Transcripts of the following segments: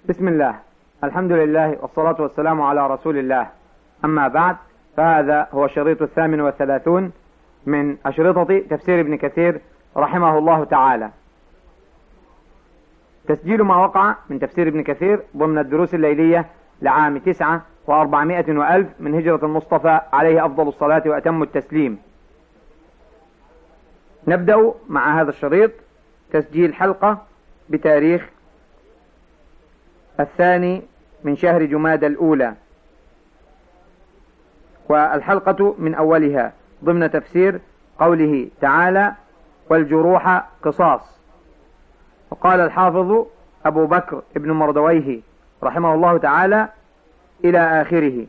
بسم الله، الحمد لله، والصلاة والسلام على رسول الله. أما بعد، فهذا هو الشريط 38 من أشرطة تفسير ابن كثير رحمه الله تعالى. تسجيل ما وقع من تفسير ابن كثير ضمن الدروس الليلية لعام 9,400,000 من هجرة المصطفى عليه أفضل الصلاة وأتم التسليم. نبدأ مع هذا الشريط تسجيل حلقة بتاريخ 2 من شهر جمادى الأولى، والحلقة من أولها ضمن تفسير قوله تعالى: والجروح قصاص. وقال الحافظ أبو بكر ابن مردويه رحمه الله تعالى إلى آخره.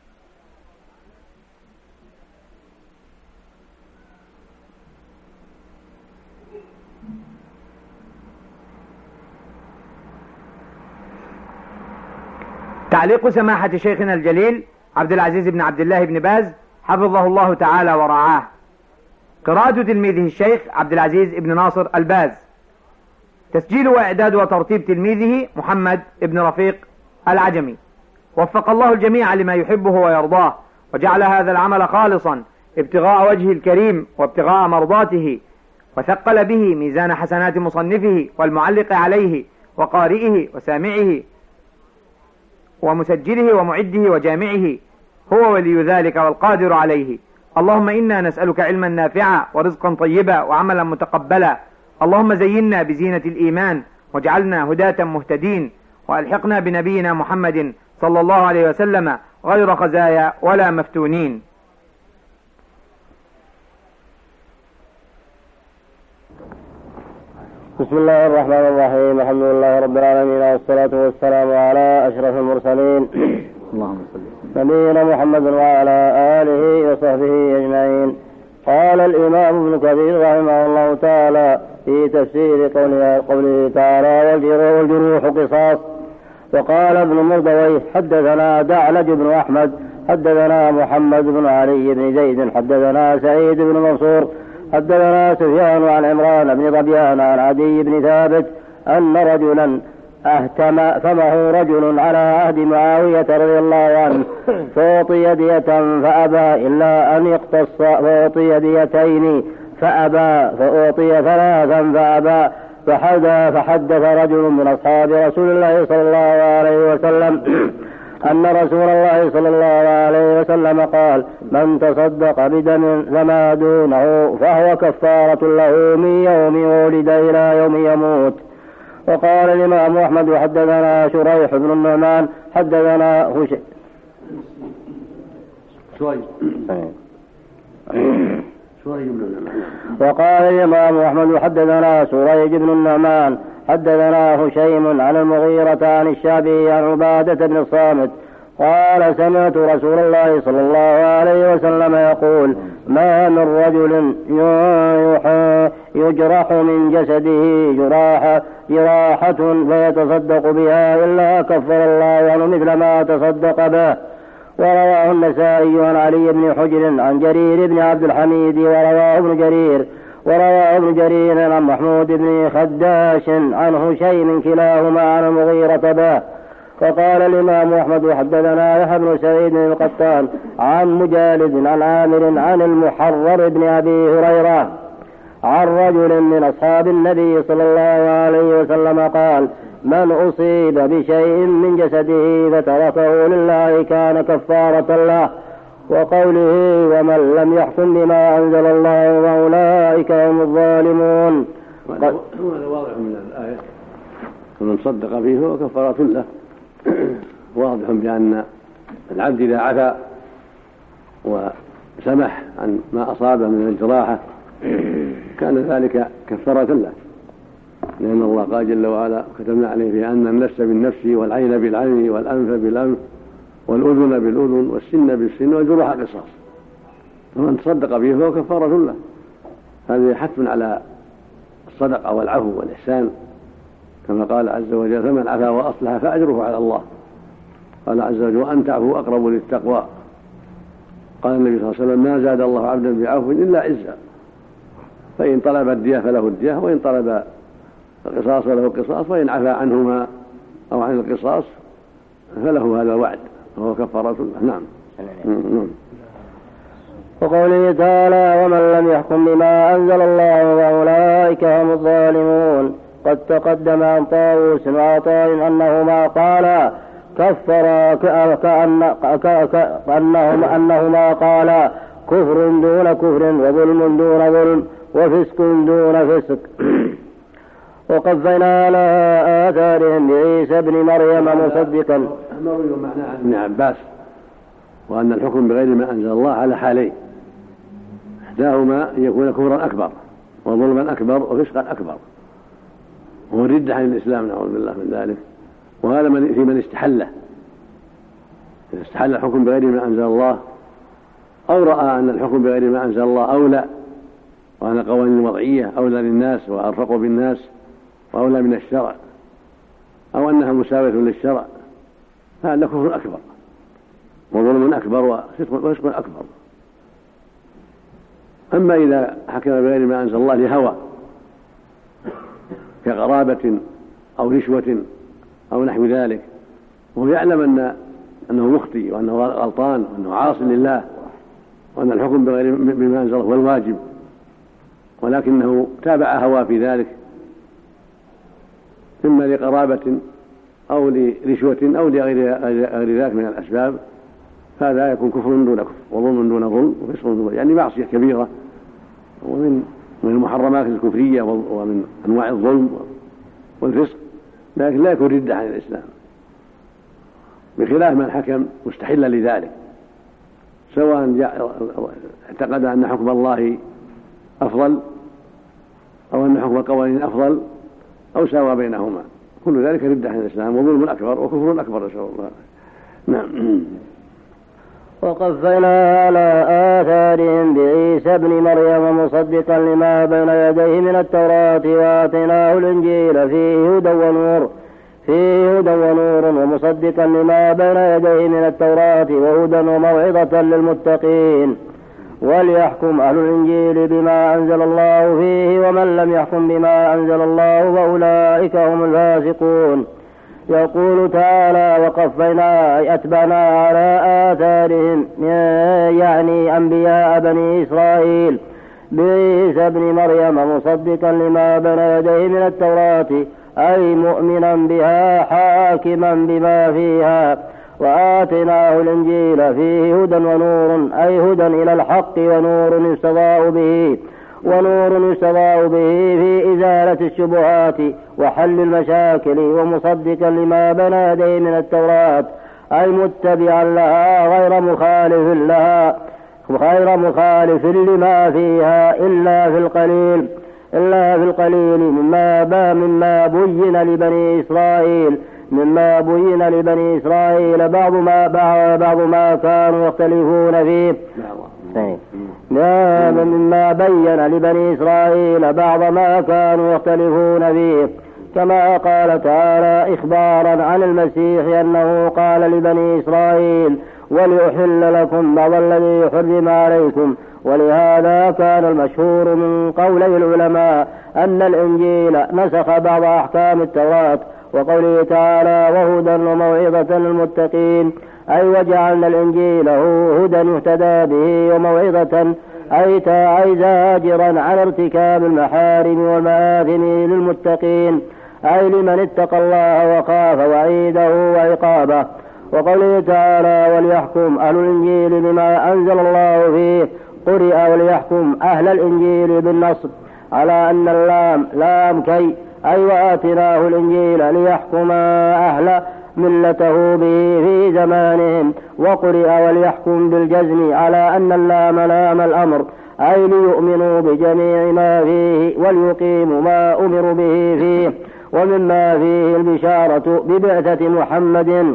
تعليق سماحة شيخنا الجليل عبد العزيز بن عبد الله بن باز حفظه الله تعالى ورعاه. قراءة تلميذه الشيخ عبد العزيز بن ناصر الباز. تسجيل وإعداد وترتيب تلميذه محمد بن رفيق العجمي. وفق الله الجميع لما يحبه ويرضاه، وجعل هذا العمل خالصا ابتغاء وجهه الكريم وابتغاء مرضاته، وثقل به ميزان حسنات مصنفه والمعلق عليه وقارئه وسامعه ومسجله ومعده وجامعه، هو ولي ذلك والقادر عليه. اللهم إنا نسألك علما نافعا ورزقا طيبا وعملا متقبلا. اللهم زينا بزينة الإيمان واجعلنا هداة مهتدين، وألحقنا بنبينا محمد صلى الله عليه وسلم غير خزايا ولا مفتونين. بسم الله الرحمن الرحيم. الحمد لله رب العالمين، والصلاة والسلام على أشرف المرسلين اللهم صل نبينا محمد وعلى آله وصحبه أجمعين. قال الإمام ابن كثير رحمه الله تعالى في تفسير قوله تعالى: والجروح قصاص. وقال ابن مردويه: حدثنا دعلج بن أحمد حدثنا محمد بن علي بن زيد حدثنا سعيد بن منصور حدثنا سفيان عن عمران بن ربيان عن عدي بن ثابت أن رجلا اهتم فمه رجل على عهد معاوية رضي الله عنه، فأعطي دية فأبى إلا أن يقتص، فأعطي ديتين فأبى، فأعطي 3 فأبى، فحدث رجل من أصحاب رسول الله صلى الله عليه وسلم أن رسول الله صلى الله عليه وسلم قال: من تصدق بدم فما دونه فهو كفارة له من يوم ولد إلى يوم يموت. وقال الإمام أحمد: حدثنا شريح بن النعمان حدثنا وقال الإمام أحمد: حدثنا سريج بن النعمان حدثنا هشيم عن المغيرة عن الشعبي عن عبادة بن الصامت قال: سمعت رسول الله صلى الله عليه وسلم يقول: ما من رجل يجرح من جسده جراحة فيتصدق بها إلا كفر الله عنه مثل ما تصدق به. ورواه النسائي عن علي بن حجر عن جرير بن عبد الحميد ورواه ابن جرير عن محمود بن خداش عن هشيم كلاهما عن المغيرة به. وقال الإمام أحمد: حدثنا يحيى بن سعيد القطان عن مجالد عن عامر عن المحرر بن أبي هريرة عن رجل من أصحاب النبي صلى الله عليه وسلم قال: من أصيب بشيء من جسده فتركه لله كان كفارة له. وقوله: ومن لم يحكم بما أنزل الله فأولئك هم الظالمون. هذا واضح من الآية: ومن صدق فيه هو كفارة له. واضح بأن العبد إذا عفا وسمح عن ما أصابه من الجراحة كان ذلك كفارة له، لأن الله قال جل وعلا: كتبنا عليه في أن النفس بالنفس والعين بالعين والأنف بالأنف والأذن بالأذن والسن بالسن والجروح قصاص. فمن تصدق به فهو كفارة له. هذا حتم على الصدقة والعفو والإحسان، كما قال عز وجل: فمن عفا وأصلح فأجره على الله. قال عز وجل: وأن تعفوا أقرب للتقوى. قال النبي صلى الله عليه وسلم: ما زاد الله عبدا بعفو إلا عزا. فإن طلب الدية فله الدية، وإن طلب القصاص فله القصاص، وإن عفا عنهما أو عن القصاص فله هذا الوعد وهو كفارة له. نعم. وقوله تعالى ومن لم يحكم بما أنزل الله فأولئك هم الظالمون. قد تقدم عن طاووس وعطاء أنهما قالا كفر أنهما قالا كفر دون كفر وظلم دون ظلم وفسق دون فسق. وقفينا على آثارهم بعيسى بن مريم مصدقا. مروي معناه ابن عباس وأن الحكم بغير ما أنزل الله على حالين، إحداهما أن يكون كفرا أكبر وظلما أكبر وفسقا أكبر وهو الردة عن الإسلام نعوذ بالله من ذلك. وهذا في من استحله، إذا استحل الحكم بغير ما أنزل الله أو رأى أن الحكم بغير ما أنزل الله أولى وأن القوانين الوضعية أولى للناس وأرفق بالناس وأولى من الشرع أو أنها مساوية للشرع، هذا كفر أكبر وظلم أكبر وفسق أكبر. أما إذا حكم بغير ما أنزل الله لهوى كقرابة أو رشوة أو نحو ذلك وهو يعلم أنه مخطئ وأنه غلطان وأنه عاص لله وأن الحكم بغير بما أنزل هو الواجب، ولكنه تابع هوى في ذلك إما لقرابة أو لرشوة أو لغير ذلك من الأسباب، هذا يكون كفر دون كفر وظلم دون ظلم وفسق دون ظلم، يعني معصية كبيرة ومن المحرمات الكفرية ومن أنواع الظلم والفسق، لكن لا يكون ردة عن الإسلام، بخلاف من حكم مستحلا لذلك سواء اعتقد أن حكم الله أفضل أو أن حكم القوانين أفضل أو ساوى بينهما، كل ذلك ردة عن الإسلام وظلم أكبر وكفر أكبر نسأل الله. نعم. وقفينا على آثارهم بعيسى بن مريم مصدقا لما بين يديه من التوراة وآتيناه الإنجيل فيه هدى ونور ومصدقا لما بين يديه من التوراة وهدى وموعظة للمتقين. وليحكم أهل الإنجيل بما أنزل الله فيه ومن لم يحكم بما أنزل الله فأولئك هم الفاسقون. يقول تعالى وقفينا أي أتبعنا على آثارهم يعني أنبياء بني إسرائيل بعيسى بن مريم مصدقا لما بين يديه من التوراة أي مؤمنا بها حاكما بما فيها. وآتيناه الإنجيل فيه هدى ونور أي هدى إلى الحق ونور يستضاء به في إزالة الشبهات وحل المشاكل ومصدقا لما بين يديه من التوراة أي متبعا لها غير مخالف لما فيها إلا في القليل مما بين لبني إسرائيل بعض ما كانوا يختلفون فيه. مما بين لبني إسرائيل بعض ما كانوا يختلفون فيه، كما قال تعالى إخبارا عن المسيح أنه قال لبني إسرائيل ولأحل لكم بعض الذي يحرم عليكم. ولهذا كان المشهور من قولي العلماء أن الإنجيل نسخ بعض أحكام التوراة، وقوله تعالى وهدى وموعظة للمتقين أي وجعلنا الإنجيل هدى يهتدى به وموعظة أي زاجرا عن ارتكاب المحارم والمآثم للمتقين أي لمن اتقى الله وخاف وعيده وعقابه. وقوله تعالى وليحكم أهل الإنجيل بما أنزل الله فيه قرئ وليحكم أهل الإنجيل بالنصب على أن اللام لام كي أي وآتناه الإنجيل ليحكم أهل ملته به في زمانهم. وقرئ وليحكم بالجزم على أن اللام لام الأمر أي ليؤمنوا بجميع ما فيه وليقيموا ما أمروا به فيه، ومما فيه البشارة ببعثة محمد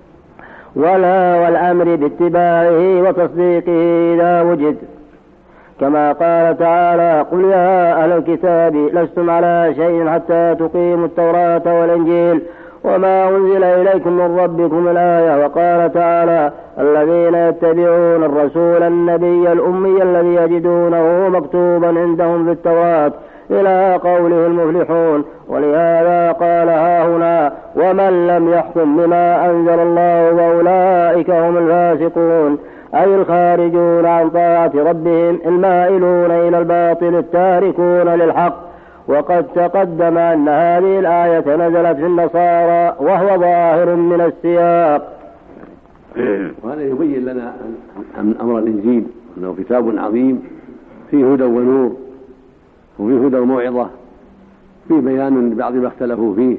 والأمر باتباعه وتصديقه إذا وجد، كما قال تعالى قل يا أهل الكتاب لستم على شيء حتى تقيموا التوراة والإنجيل وما أنزل إليكم من ربكم الآية. وقال تعالى الذين يتبعون الرسول النبي الأمي الذي يجدونه مكتوبا عندهم في التوراة إلى قوله المفلحون. ولهذا قال هاهنا ومن لم يحكم بما أنزل الله فأولئك هم الفاسقون، أي الخارجون عن طاعة ربهم المائلون إلى الباطل التاركون للحق. وقد تقدم أن هذه الآية نزلت في النصارى وهو ظاهر من السياق. وهذا يبين لنا أن أمر الإنجيل أنه كتاب عظيم فيه هدى ونور وفيه هدى وموعظة، فيه بيان لبعض ما اختلفوا فيه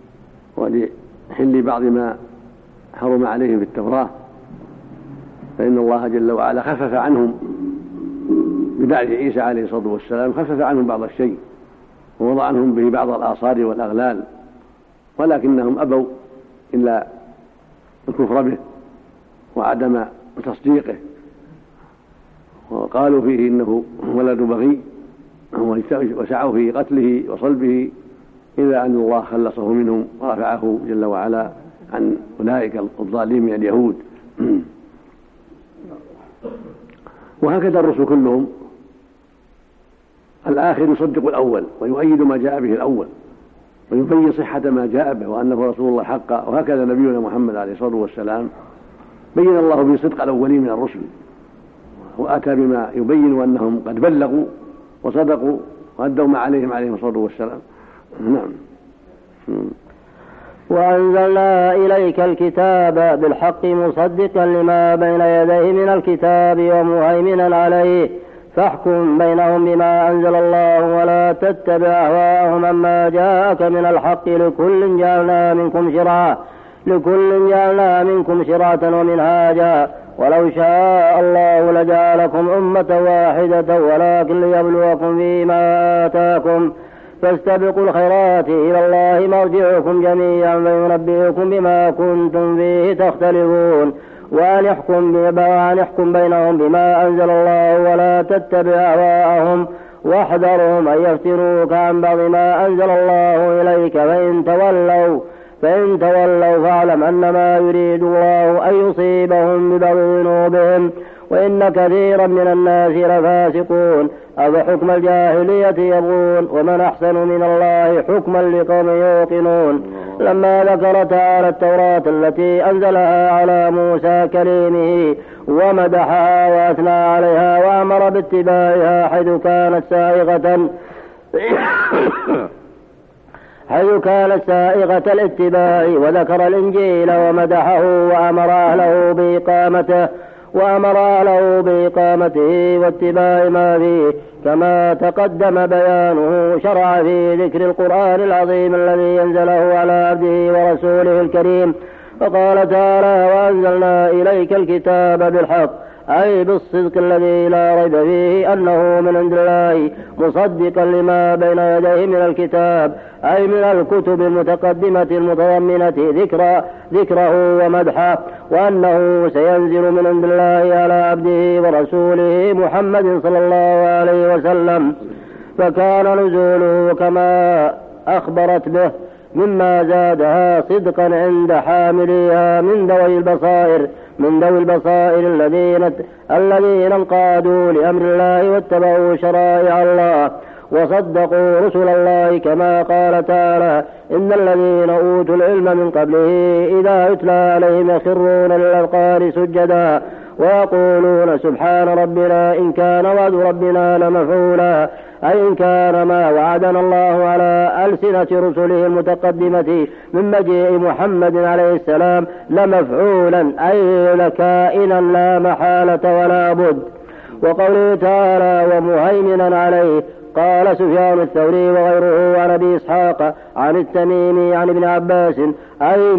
ولحل بعض ما حرم عليهم في التوراة، فإن الله جل وعلا خفف عنهم بدعوة عيسى عليه الصلاة والسلام، خفف عنهم بعض الشيء ووضع عنهم به بعض الآصار والأغلال، ولكنهم أبوا إلا الكفر به وعدم تصديقه، وقالوا فيه إنه ولد بغي وسعوا في قتله وصلبه، إلا أن الله خلصه منهم ورفعه جل وعلا عن أولئك الظالمين من اليهود. وهكذا الرسل كلهم الآخر يصدق الأول ويؤيد ما جاء به الأول ويبين صحة ما جاء به وأنه رسول الله حقا. وهكذا نبينا محمد عليه الصلاة والسلام بين الله به صدق الأولين من الرسل وأتى بما يبين أنهم قد بلغوا وصدقوا وأدوا ما عليهم الصلاة والسلام. نعم. وأنزلنا إليك الكتاب بالحق مصدقا لما بين يديه من الكتاب ومهيمنا عليه، فاحكم بينهم بما أنزل الله ولا تتبع أهواءهم عما جاءك من الحق، لكل جعلنا منكم شرعة ومنهاجا، ولو شاء الله لجعلكم أمة واحدة ولكن ليبلوكم فيما آتاكم، فاستبقوا الخيرات إلى الله مرجعكم جميعا فينبئكم بما كنتم فيه تختلفون، وأن يحكم بينهم بما أنزل الله ولا تتبع أهواءهم، واحذرهم أن يفتنوك عن بعض ما أنزل الله إليك، فإن تولوا فاعلم أنما يريد الله أن يصيبهم ببعض ذنوبهم وإن كثيرا من الناس لفاسقون. أفحكم الجاهلية يبغون ومن أحسن من الله حكما لقوم يوقنون. لما ذكر تعالى التوراة التي أنزلها على موسى كليمه ومدحها وأثنى عليها وأمر باتباعها حيث كانت سائغة الاتباع، وذكر الإنجيل ومدحه وأمر أهله بإقامته واتباع ما فيه كما تقدم بيانه، شرع في ذكر القرآن العظيم الذي ينزله على عبده ورسوله الكريم. فقال تعالى وأنزلنا إليك الكتاب بالحق، أي بالصدق الذي لا ريب فيه أنه من عند الله، مصدقا لما بين يديه من الكتاب، أي من الكتب المتقدمة المتضمنة ذكره ومدحه، وأنه سينزل من عند الله على عبده ورسوله محمد صلى الله عليه وسلم. فكان نزوله كما أخبرت به مما زادها صدقا عند حامليها من ذوي البصائر الذين انقادوا لأمر الله واتبعوا شرائع الله وصدقوا رسل الله، كما قال تعالى إن الذين أوتوا العلم من قبله إذا يتلى عليهم يخرون للأذقان سجدا ويقولون سبحان ربنا إن كان وعد ربنا لمفعولا، أي إن كان ما وعدنا الله على ألسنة رسله المتقدمة من مجيء محمد عليه السلام لمفعولا، أي لكائنا لا محالة ولا بد. وقوله تعالى ومهيمنا عليه، قال سفيان الثوري وغيره عن أبي إسحاق عن التميمي عن ابن عباس أي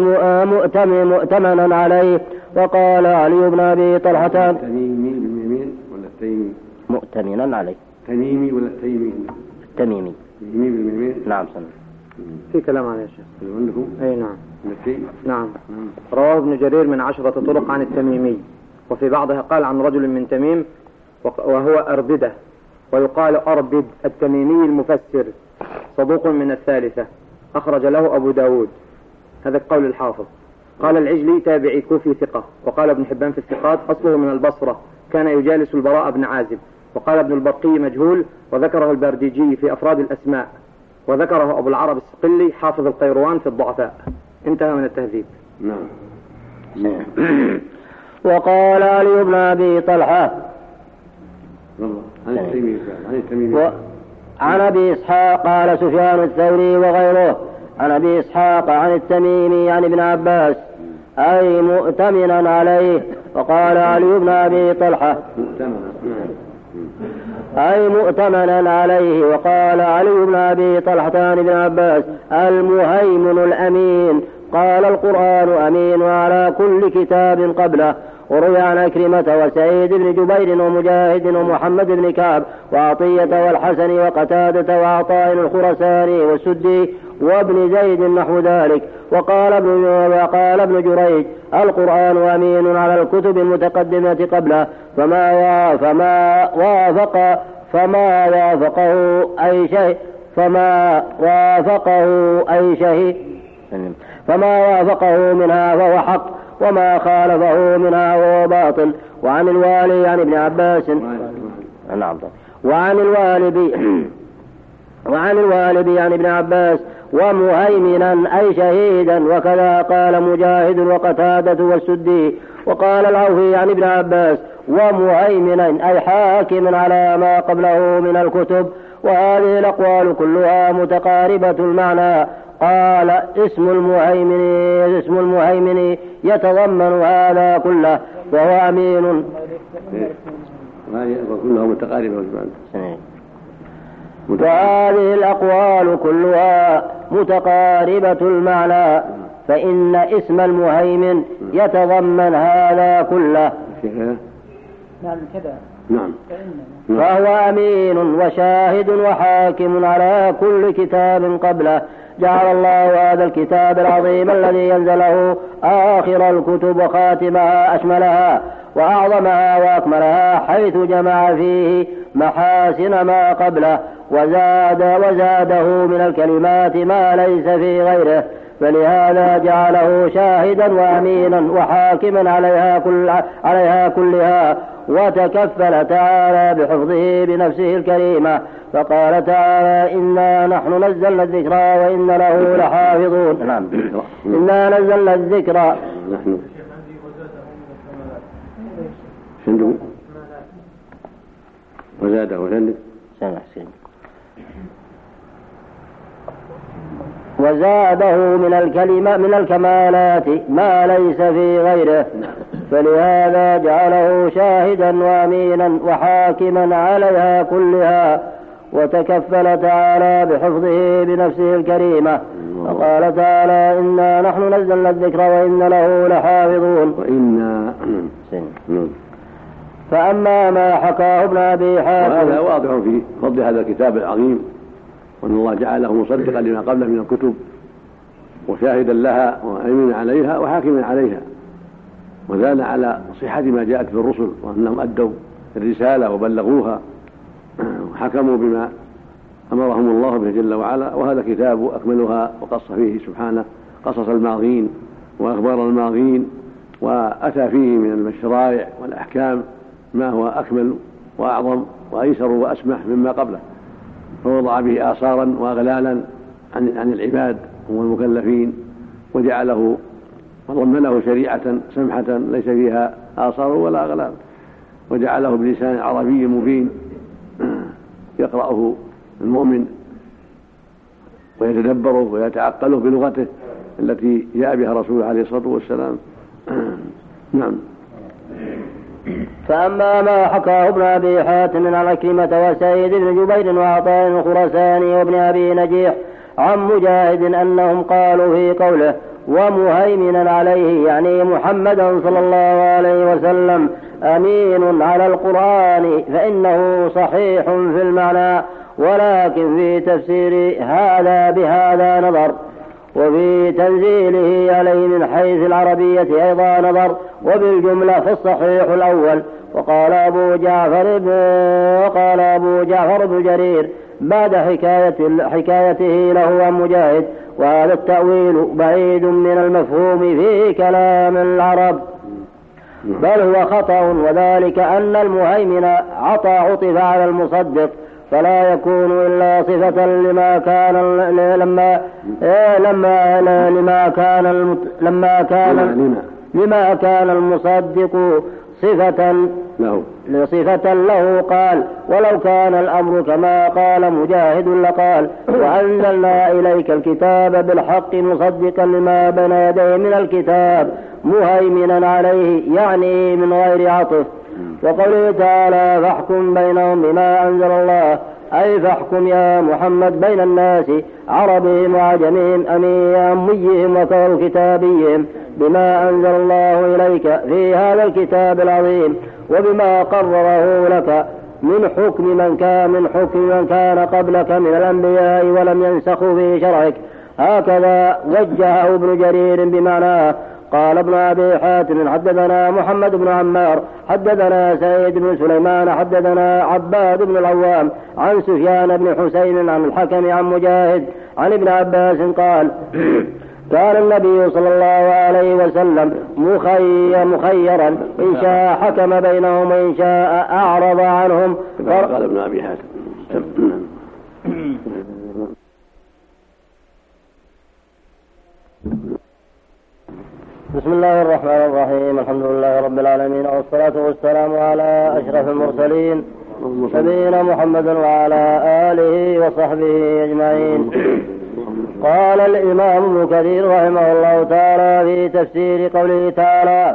مؤتمنا عليه. وقال علي بن أبي طلحة التميمي باليمين ولا التيمي؟ مؤتمنا عليه. تميمي ولا التيمي؟ التميمي. اليمين باليمين؟ نعم سنة. في كلام عن الشيخ عندكم؟ أي نعم. نعم. رواه ابن جرير من 10 طرق عن التميمي، وفي بعضها قال عن رجل من تميم وهو أربدة، ويقال أربد التميمي المفسر، صدوق من الثالثة، أخرج له أبو داود. هذا قول الحافظ. قال العجلي تابعي كوفي ثقة. وقال ابن حبان في الثقات أصله من البصرة، كان يجالس البراء بن عازب، وقال ابن البرقي مجهول، وذكره البارديجي في أفراد الأسماء، وذكره أبو العرب الصقلي حافظ القيروان في الضعفاء. انتهى من التهذيب. نعم. وقال علي بن أبي طلحة عن أبي إسحاق قال سفيان الثوري وغيره عن أبي إسحاق عن التميمي عن ابن عباس أي مؤتمنا عليه. وقال علي بن أبي طلحة أي مؤتمنا عليه. وقال علي بن أبي طلحة عن ابن عباس المهيمن الأمين. قال القرآن أمين على كل كتاب قبله. وروي عن أكرمة وسعيد بن جبير ومجاهد ومحمد بن كعب وعطية والحسن وقتادة وعطاء الخرساني والسدي وابن زيد نحو ذلك. وقال ابن جريج القرآن أمين على الكتب المتقدمة قبله فما وافقه منها فهو حق وما خالفه منها وهو باطل. وعن الوالي عن ابن عباس وعن الوالد عن ابن عباس ومهيمنا أي شهيدا. وكذا قال مجاهد وقتادة والسدي. وقال العوفي عن ابن عباس ومهيمنا أي حاكم على ما قبله من الكتب. وهذه الأقوال كلها متقاربة المعنى. قال اسم المهيمن يتضمن هذا كله وهو أمين. كلها متقاربة المعنى. وهذه الأقوال كلها متقاربة المعنى فإن اسم المهيمن يتضمن هذا كله. نعم. فهو أمين وشاهد وحاكم على كل كتاب قبله. جعل الله هذا الكتاب العظيم الذي ينزله آخر الكتب وخاتمها أشملها وأعظمها وأكملها حيث جمع فيه محاسن ما قبله وزاده من الكلمات ما ليس في غيره. فلهذا جعله شاهدا وأمينا وحاكما عليها كلها. وتكفل تعالى بحفظه بنفسه الكريمة. فقال تعالى إنا نحن نزلنا الذكر وإن له لحافظون. إنا نزلنا الذكر نحن وزاده من الكمالات ما ليس في غيره. فلهذا جعله شاهدا وأمينا وحاكما عليها كلها. وتكفل تعالى بحفظه بنفسه الكريمة. وقال تعالى إنا نحن نزلنا الذكر وإن له لحافظون. فأما ما حكاه ابن أبي حاتم وهذا واضح في فضل هذا الكتاب العظيم وأن الله جعله مصدقا لما قبله من الكتب وشاهدا لها وأمينا عليها وحاكما عليها ودال على صحة ما جاءت في الرسل وأنهم أدوا الرسالة وبلغوها وحكموا بما أمرهم الله به جل وعلا. وهذا كتاب أكملها وقص فيه سبحانه قصص الماضين وأخبار الماضين وأتى فيه من الشرائع والأحكام ما هو أكمل وأعظم وأيسر وأسمح مما قبله. فوضع به آثارا وأغلالا عن العباد والمكلفين وجعله وضمنه شريعة سمحة ليس فيها آثار ولا أغلال وجعله بلسان عربي مبين يقرأه المؤمن ويتدبره ويتعقله بلغته التي جاء بها رسوله عليه الصلاة والسلام. نعم. فأما ما حكاه ابن أبي حاتم عن أكرمة وسعيد بن جبير وعطاء الخرساني وابن أبي نجيح عن مجاهد أنهم قالوا في قوله ومهيمنا عليه يعني محمدا صلى الله عليه وسلم أمين على القرآن فإنه صحيح في المعنى ولكن في تفسير هذا بهذا نظر وفي تنزيله عليه من حيث العربية أيضا نظر وبالجملة فالصحيح الأول. وقال أبو جعفر بن جرير بعد حكايته له عن مجاهد وهذا التأويل بعيد من المفهوم في كلام العرب. بل هو خطأ، وذلك أن المهيمن عطف على المصدق، فلا يكون إلا صفة لما كان المصدق صفة له. قال: ولو كان الأمر كما قال مجاهد لقال: وأنزلنا إليك الكتاب بالحق مصدقا لما بين يديه من الكتاب مهيمنا عليه، يعني من غير عطف. وقوله تعالى: فاحكم بينهم بما أنزل الله، أي فاحكم يا محمد بين الناس عربهم وعجمهم أميهم وكتابيهم بما أنزل الله إليك في هذا الكتاب العظيم، وبما قرره لك من حكم من كان قبلك من الأنبياء ولم ينسخوا في شرعك. هكذا وجهه ابن جرير بمعناه. قال ابن أبي حاتم: حدثنا محمد بن عمار حدثنا سعيد بن سليمان حدثنا عباد بن العوام عن سفيان بن حسين عن الحكم عن مجاهد عن ابن عباس قال: كان النبي صلى الله عليه وسلم مخيرا، إن شاء حكم بينهم وإن شاء أعرض عنهم. قال ابن أبي حاتم. بسم الله الرحمن الرحيم. الحمد لله رب العالمين، والصلاة والسلام على أشرف المرسلين نبينا محمد وعلى آله وصحبه أجمعين. قال الإمام ابن كثير رحمه الله تعالى في تفسير قوله تعالى: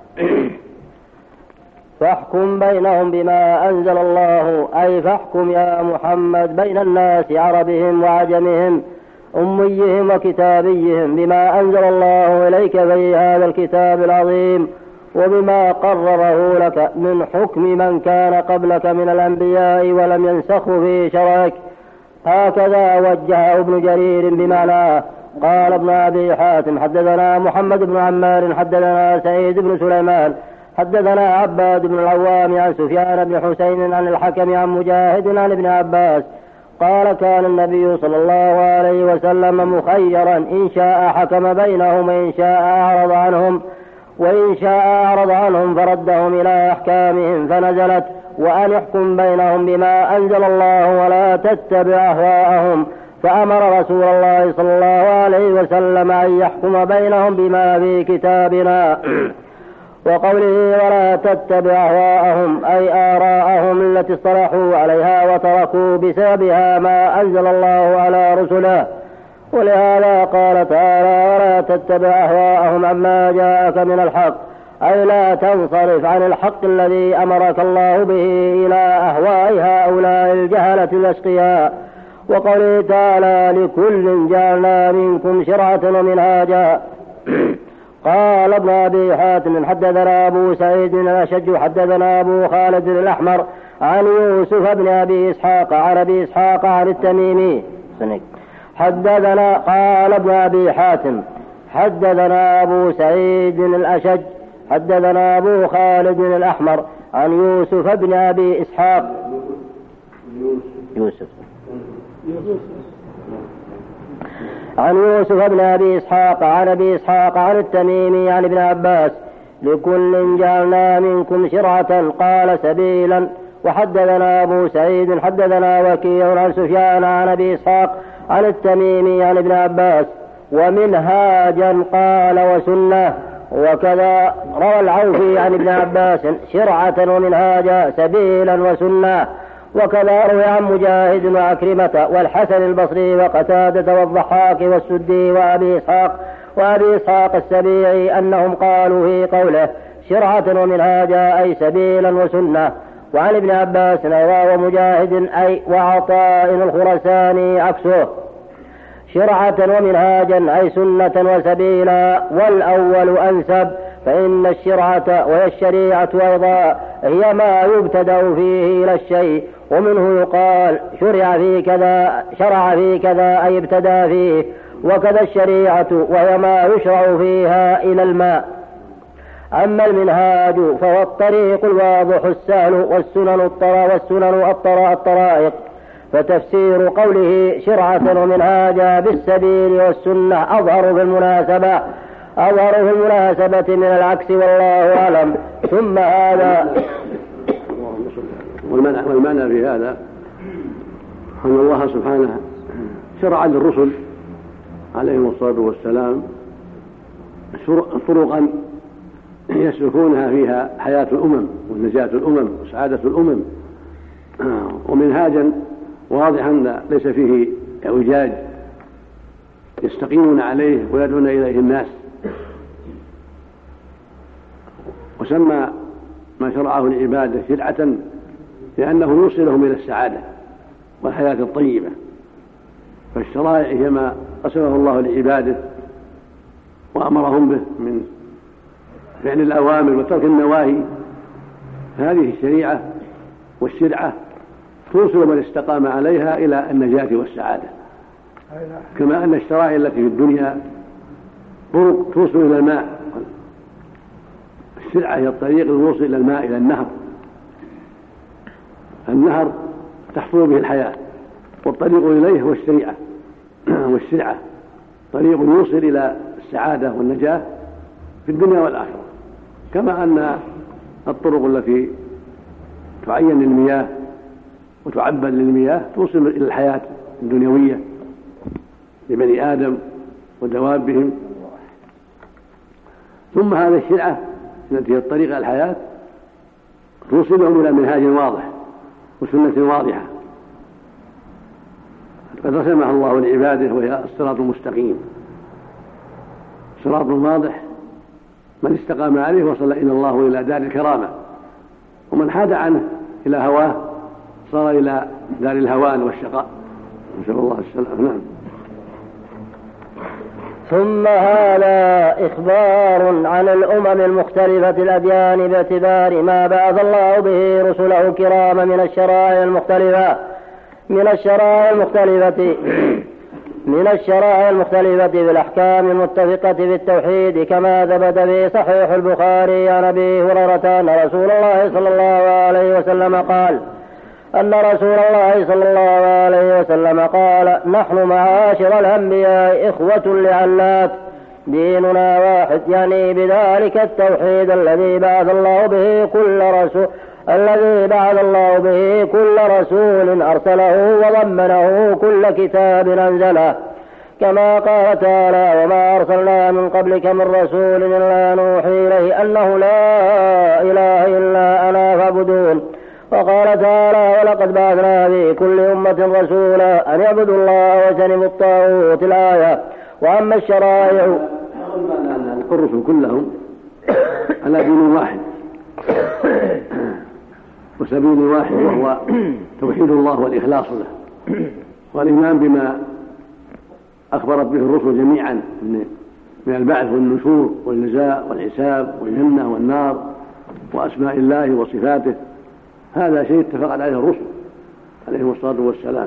فاحكم بينهم بما أنزل الله، أي فاحكم يا محمد بين الناس عربهم وعجمهم أميهم وكتابيهم بما أنزل الله إليك في هذا الكتاب العظيم، وبما قرره لك من حكم من كان قبلك من الأنبياء ولم ينسخوا في شرعك. هكذا وجه ابن جرير بمعناه. قال ابن أبي حاتم: حدثنا محمد بن عمار حدثنا سعيد بن سليمان حدثنا عباد بن العوام عن سفيان بن حسين عن الحكم عن مجاهد عن ابن عباس قال: كان النبي صلى الله عليه وسلم مخيرا، إن شاء حكم بينهم وإن شاء أعرض عنهم، وإن شاء أعرض عنهم فردهم إلى أحكامهم، فنزلت: وأن يحكم بينهم بما أنزل الله ولا تتبع أهواءهم، فأمر رسول الله صلى الله عليه وسلم أن يحكم بينهم بما في كتابنا. وقوله ولا تتبع أهواءهم أي آراءهم التي اصطلحوا عليها وتركوا بسببها ما أنزل الله على رسله. ولهذا قال تعالى: ولا تتبع أهواءهم عما جاءك من الحق، أي لا تنصرف عن الحق الذي أمرك الله به إلى أهواء هؤلاء الجهلة الأشقياء. وقوله تعالى: لكل جعلنا منكم شرعة ومنهاجا. قال ابن أبي حاتم: حدثنا أبو سعيد الأشج حدثنا أبو خالد الأحمر عن يوسف بن أبي إسحاق عن أبي إسحاق عن التميمي حدثنا. قال ابن أبي حاتم: حدثنا أبو سعيد الأشج حدثنا أبو خالد الأحمر عن يوسف بن أبي إسحاق عن يوسف بن أبي إسحاق عن أبي إسحاق عن التميمي عن ابن عباس: لكل جعلنا منكم شرعة قال سبيلا. وحدثنا أبو سعيد حدثنا وكيع عن سفيان عن أبي إسحاق عن التميمي عن ابن عباس: ومنهاجا قال وسنة. وكذا روى العوفي عن ابن عباس: شرعة ومنهاجا سبيلا وسنة. وكذا روي عن مجاهد وعكرمة والحسن البصري وقتادة والضحاك والسدي وأبي إسحاق السبيعي أنهم قالوا في قوله شرعة ومنهاجا أي سبيلا وسنة. وعن ابن عباس ومجاهد أي وعطاء الخرساني عكسه شرعة ومنهاجا أي سنة وسبيلا، والأول أنسب، فإن الشرعة وهي الشريعة أيضا هي ما يبتدأ فيه إلى الشيء، ومنه يقال شرع في كذا أي ابتدأ فيه، وكذا الشريعة وهي ما يشرع فيها إلى الماء. أما المنهاج فهو الطريق الواضح السهل، والسنن الطرائق. فتفسير قوله شرعة ومنهاجا بالسبيل والسنة أظهر بالمناسبة، أظهر في المناسبة من العكس والله أعلم. ثم هذا والمعنى في هذا أن الله سبحانه شرع للرسل عليهم الصلاة والسلام طرقا يسلكونها فيها حياة الأمم ونجاة الأمم وسعادة الأمم، ومنهاجا واضحا ليس فيه اعوجاج يستقيمون عليه ويدعون إليه الناس. وسمى ما شرعه العبادة شرعة لأنه يوصلهم إلى السعادة والحياة الطيبة. فالشرائع هي ما قسمه الله لعباده وأمرهم به من فعل الأوامر وترك النواهي. هذه الشريعة والشرعة توصل من استقام عليها إلى النجاة والسعادة، كما أن الشرائع التي في الدنيا طرق توصل إلى الماء. الشرعة هي الطريق الموصل إلى الماء، إلى النهر. النهر تحصل به الحياة، والطريق إليه هو الشريعة، والشرعة طريق يوصل إلى السعادة والنجاة في الدنيا والآخرة. كما أن الطرق التي تعين للمياه وتعبد للمياه توصل إلى الحياة الدنيوية لبني آدم ودوابهم. ثم هذه الشرعة التي هي الطريق الحياة توصلهم إلى منهاج واضح وسنة واضحة قد رسمها الله لعباده، وهي الصراط المستقيم، صراط واضح. من استقام عليه وصل إلى الله إلى دار الكرامة، ومن حاد عنه إلى هواه صار إلى دار الهوان والشقاء، نسأل الله السلامة. نعم. ثم هذا إخبار عن الأمم المختلفة الأديان باعتبار ما بعث الله به رسله كراما من الشرائع المختلفة بالأحكام المتفقة بالتوحيد، كما ثبت في صحيح البخاري عن أبي هريرة أن رسول الله صلى الله عليه وسلم قال: نحن معاشر الأنبياء إخوة لعلات، ديننا واحد، يعني بذلك التوحيد الذي بعث الله به كل رسول أرسله وضمنه كل كتاب أنزله، كما قال تعالى: وما أرسلنا من قبلك من رسول إلا نوحي إليه أنه لا إله إلا أنا فاعبدون. وقال تعالى: ولقد بعثنا في كل أمة رسولا أن يعبدوا الله واجتنبوا الطاغوت، الآية. وأما الشرائع الرسل كلهم على دين واحد وسبيل واحد، وهو توحيد الله والإخلاص له، والإيمان بما أخبرت به الرسل جميعا من البعث والنشور والجزاء والحساب والجنة والنار وأسماء الله وصفاته. هذا شيء اتفق عليه الرسل عليهم الصلاة والسلام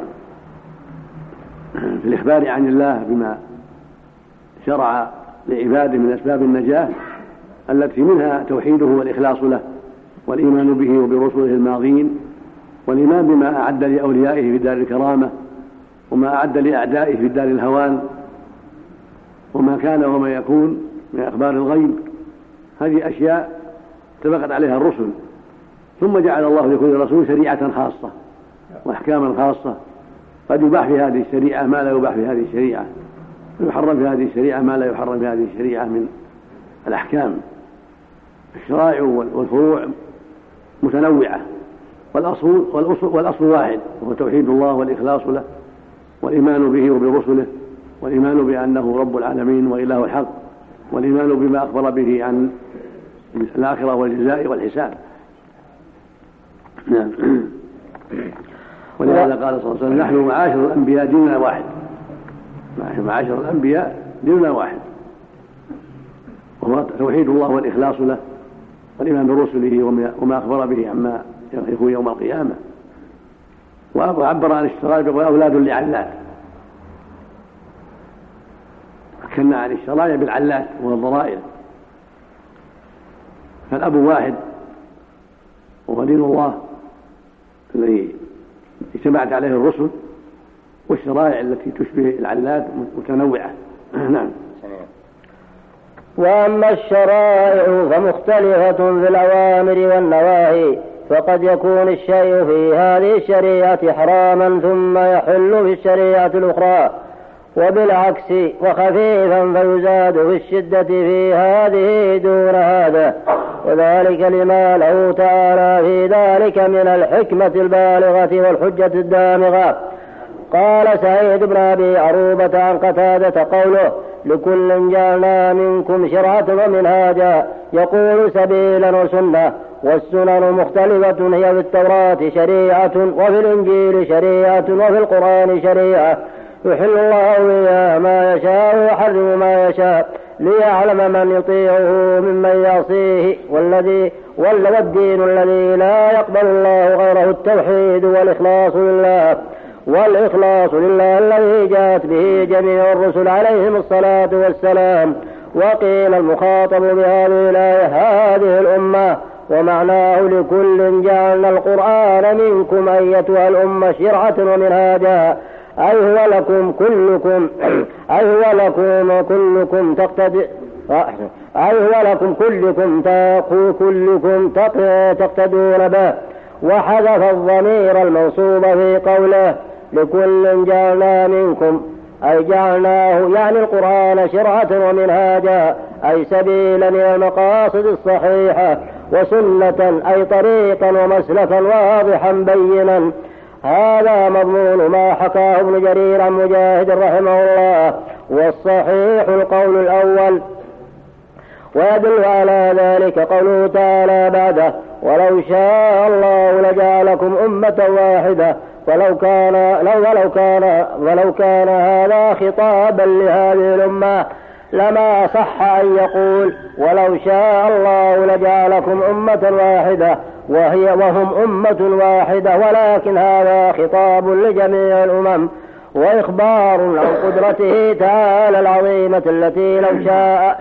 في الإخبار عن الله بما شرع لعباده من أسباب النجاة، التي منها توحيده والإخلاص له، والإيمان به وبرسله الماضين، والإيمان بما أعد لأوليائه في دار الكرامة، وما أعد لأعدائه في دار الهوان، وما كان وما يكون من أخبار الغيب. هذه أشياء اتفقت عليها الرسل. ثم جعل الله لكل رسول شريعة خاصة وأحكاما خاصة، قد يباح في هذه الشريعة ما لا يباح في هذه الشريعة، ويحرم في هذه الشريعة ما لا يحرم في هذه الشريعة من الأحكام. الشرائع والفروع متنوعة، والأصل واحد، وهو توحيد الله والإخلاص له، والإيمان به وبرسله، والإيمان بأنه رب العالمين وإله الحق، والإيمان بما أخبر به عن الآخرة والجزاء والحساب. نعم. ولهذا قال صلى الله عليه وسلم: نحن معاشر الأنبياء ديننا واحد. معاشر الأنبياء ديننا واحد، وهو توحيد الله والإخلاص له، والإيمان برسله وما أخبر به عما يكون يوم القيامة. وعبر عن الشرائع وأولاد لعلات، كنا عن الشرائع بالعلات والضرائر. فالأب واحد وهو دين الله الذي اجتمعت عليه الرسل، والشرائع التي تشبه العلات متنوعة. نعم. وأما الشرائع فمختلفة في الأوامر والنواهي، فقد يكون الشيء في هذه الشريعة حراما ثم يحل في الشريعة الأخرى، وبالعكس وخفيفا فيزاد في الشدة في هذه دون هذا، وذلك لما له تعالى في ذلك من الحكمة البالغة والحجة الدامغة. قال سعيد بن أبي عروبة عن قتادة قوله: لكل جعلنا منكم شرعة ومنهاجا، يقول سبيلا وسنة، والسنن مختلفة، هي في التوراة شريعة وفي الإنجيل شريعة وفي القرآن شريعة، يحل الله بها ما يشاء ويحرم ما يشاء، ليعلم من يطيعه ممن يعصيه، والدين الذي لا يقبل الله غيره التوحيد والإخلاص لله الذي جاءت به جميع الرسل عليهم الصلاة والسلام. وقيل المخاطب بهذه الآية هذه الأمة، ومعناه لكل جعلنا القرآن منكم أيتها الأمة شرعة ومنهاجا، أي هو لكم كلكم تقتدون به. وحذف الضمير المنصوب في قوله لكل جعلنا منكم، أي جعلناه يعني القرآن شرعة ومنهاجا، أي سبيلا إلى المقاصد الصحيحة، وسنة أي طريقا ومسلكا واضحا بينا. هذا مضمون ما حكاه ابن جرير عن مجاهد رحمه الله، والصحيح القول الأول. ويدل على ذلك قوله تعالى بعده: ولو شاء الله لجعلكم أمة واحدة، ولو كان هذا خطابا لهذه الأمة لما صح أن يقول ولو شاء الله لجعلكم أمة واحدة وهم أمة واحدة، ولكن هذا خطاب لجميع الأمم، وإخبار عن قدرته تعالى العظيمة التي لو شاء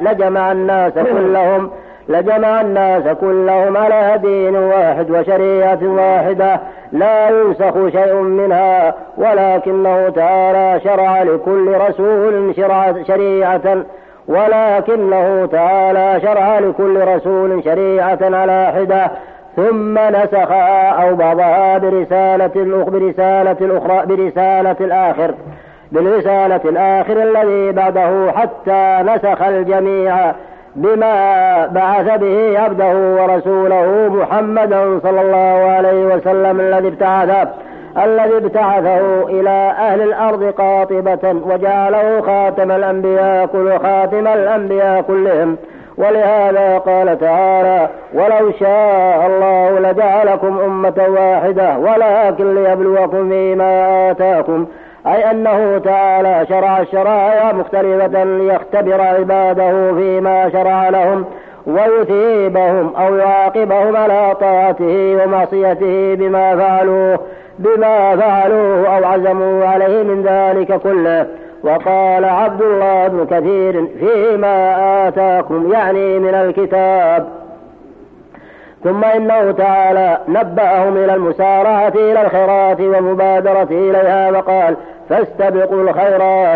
لجمع الناس كلهم على دين واحد وشريعة واحدة لا ينسخ شيء منها، ولكنه تعالى شرع لكل رسول شريعة على حدة، ثم نسخها أو بعضها برسالة الآخر الذي بعده، حتى نسخ الجميع بما بعث به عبده ورسوله محمدا صلى الله عليه وسلم الذي ابتعثه إلى أهل الأرض قاطبة، وجعله خاتم الأنبياء كلهم. ولهذا قال تعالى: ولو شاء الله لجعلكم أمة واحدة ولكن ليبلوكم فيما آتاكم، أي أنه تعالى شرع الشرائع مختلفة ليختبر عباده فيما شرع لهم، ويثيبهم أو يعاقبهم على طاعته ومعصيته بما فعلوه أو عزموا عليه من ذلك كله. وقال عبد الله بن كثير: فيما آتاكم يعني من الكتاب. ثم إنه تعالى نبأهم إلى المسارعة إلى الخيرات والمبادرة إليها، وقال: فاستبقوا الخيرات،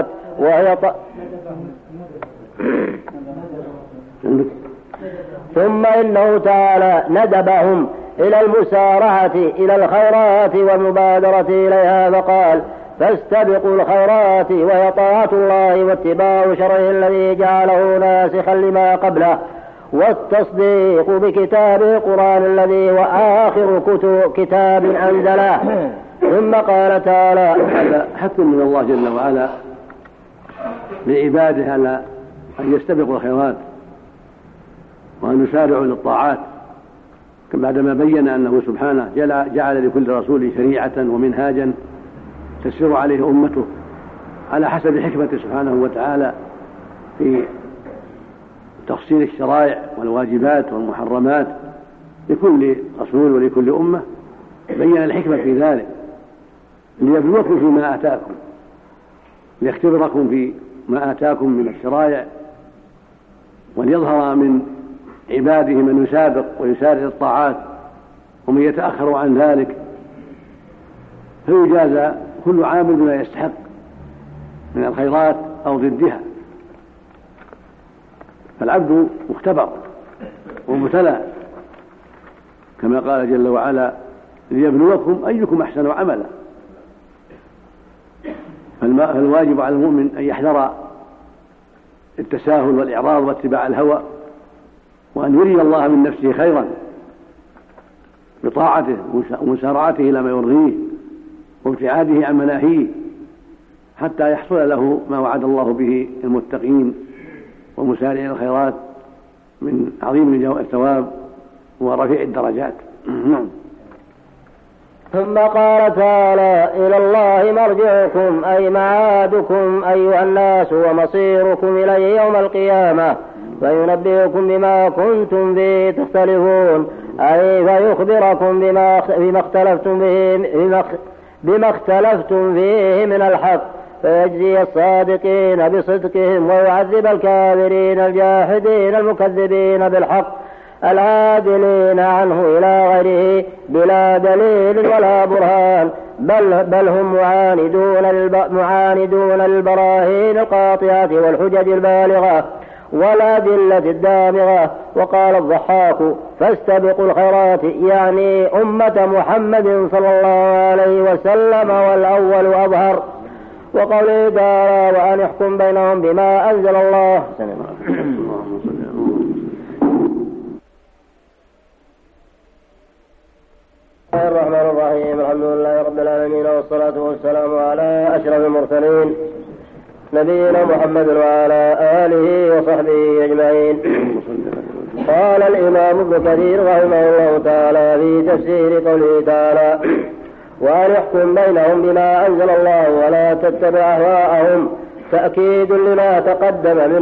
ثم إنه تعالى ندبهم إلى المسارعة إلى الخيرات والمبادرة إليها، فقال: فاستبقوا الخيرات، وهي طاعة الله واتباع شرعه الذي جعله ناسخا لما قبله، والتصديق بكتابه القرآن الذي هو آخر كتاب أنزله. ثم قال تعالى: هذا حث من الله جل وعلا لعباده على أن يستبقوا الخيرات وأن يسارعوا للطاعات، بعدما بين أنه سبحانه جعل لكل رسول شريعة ومنهاجا تسير عليه أمته على حسب حكمته سبحانه وتعالى في تفصيل الشرائع والواجبات والمحرمات لكل رسول ولكل أمة. بين الحكمة في ذلك ليبلوكم فيما آتاكم، ليختبركم فيما آتاكم من الشرائع، وليظهر من عباده من يسابق ويسارع الطاعات ومن يتأخر عن ذلك، فيجازى كل عامل بما يستحق من الخيرات أو ضدها. فالعبد مختبر ومبتلى كما قال جل وعلا ليبلوكم أيكم أحسن عملا. فالواجب على المؤمن أن يحذر التساهل والإعراض واتباع الهوى، وأن يري الله من نفسه خيرا بطاعته ومسارعته إلى ما يرضيه وابتعاده عن مناهيه حتى يحصل له ما وعد الله به المتقين ومسارعين الخيرات من عظيم الثواب ورفيع الدرجات. ثم قال تعالى: إلى الله مرجعكم أي معادكم أيها الناس ومصيركم إليه يوم القيامة فينبئكم بما كنتم به تختلفون، أي فيخبركم بما اختلفتم فيه من الحق، فيجزي الصادقين بصدقهم ويعذب الكافرين الجاحدين المكذبين بالحق العادلين عنه إلى غيره بلا دليل ولا برهان، بل هم معاندون للبراهين القاطعة والحجج البالغة والأدلة الدامغة. وقال الضحاك: فاستبقوا الخيرات، يعني أمة محمد صلى الله عليه وسلم، والأول أظهر. وقوله تعالى: وأن يحكم بينهم بما أنزل الله. الرحمن الرحيم. الحمد لله رب العالمين، والصلاة والسلام على أشرف المرسلين نبينا محمد وعلى آله وصحبه أجمعين. قال الإمام ابن كثير رحمه الله تعالى في تفسير قوله تعالى: وأن يحكم بينهم بما أنزل الله ولا تتبع أهواءهم، تأكيد لما تقدم من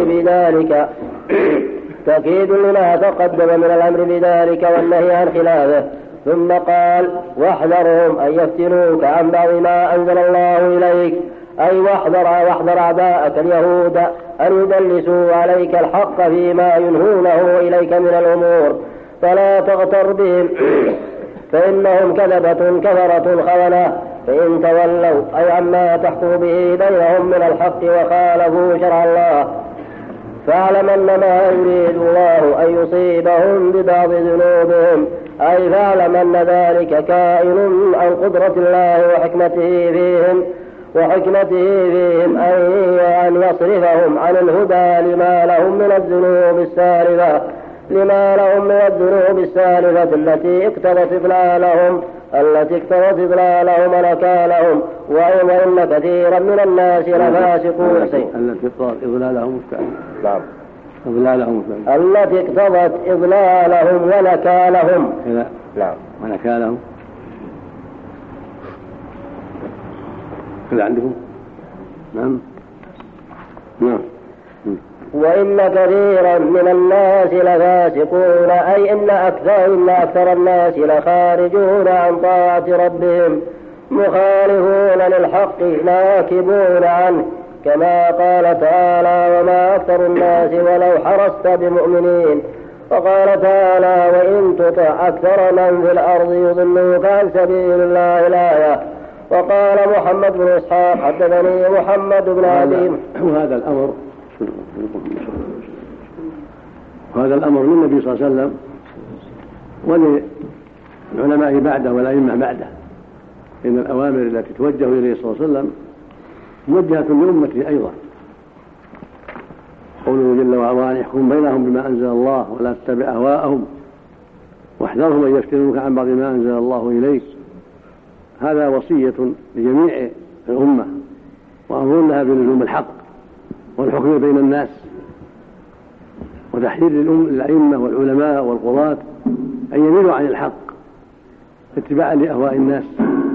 الأمر بذلك والنهي عن خلافه. ثم قال: واحذرهم أن يفتنوك عن بعض ما أنزل الله إليك، أي واحذر أعداءك اليهود أن يدلسوا عليك الحق فيما ينهونه إليك من الأمور، فلا تغتر بهم فإنهم كذبة كفرة خونة، فإن تولوا أي عما تحكم به بينهم من الحق وخالفوا شرع الله، فاعلم أن ما يريد الله أن يصيبهم ببعض ذنوبهم، أي فاعلم أن ذلك كائن عن قدرة الله وحكمته فيهم أن يصرفهم عن الهدى لما لهم من الذنوب السالفة التي اقتضت إضلالهم ونكالهم. وإن كثيرا من الناس لفاسقون. التي اقتضت إضلالهم ونكالهم. ونكالهم كذا عندكم. نعم. وإن كثيرا من الناس لفاسقون، أي إن أكثر الناس لخارجون عن طاعة ربهم مخالفون للحق ناكبون عنه، كما قال تعالى: وما أكثر الناس ولو حرصت بمؤمنين. وقال تعالى: وإن تطع أكثر من في الأرض يضلوك عن سبيل الله الآية. وقال محمد بن إسحاق: حدثني محمد بن عديم. وهذا الأمر للنبي صلى الله عليه وسلم وللعلماء بعده والأئمة بعده، إن الأوامر التي توجه إليه صلى الله عليه وسلم موجهة لأمته أيضا. قوله جل وعلا: وأن يحكم بينهم بما أنزل الله ولا تتبع أهواءهم واحذرهم أن يفتنوك عن بعض ما أنزل الله إليك. هذا وصية لجميع الأمة وأمر لها بلزوم الحق والحكم بين الناس، وتحذير للأئمة والعلماء والقضاة أن يميلوا عن الحق اتباعا لأهواء الناس.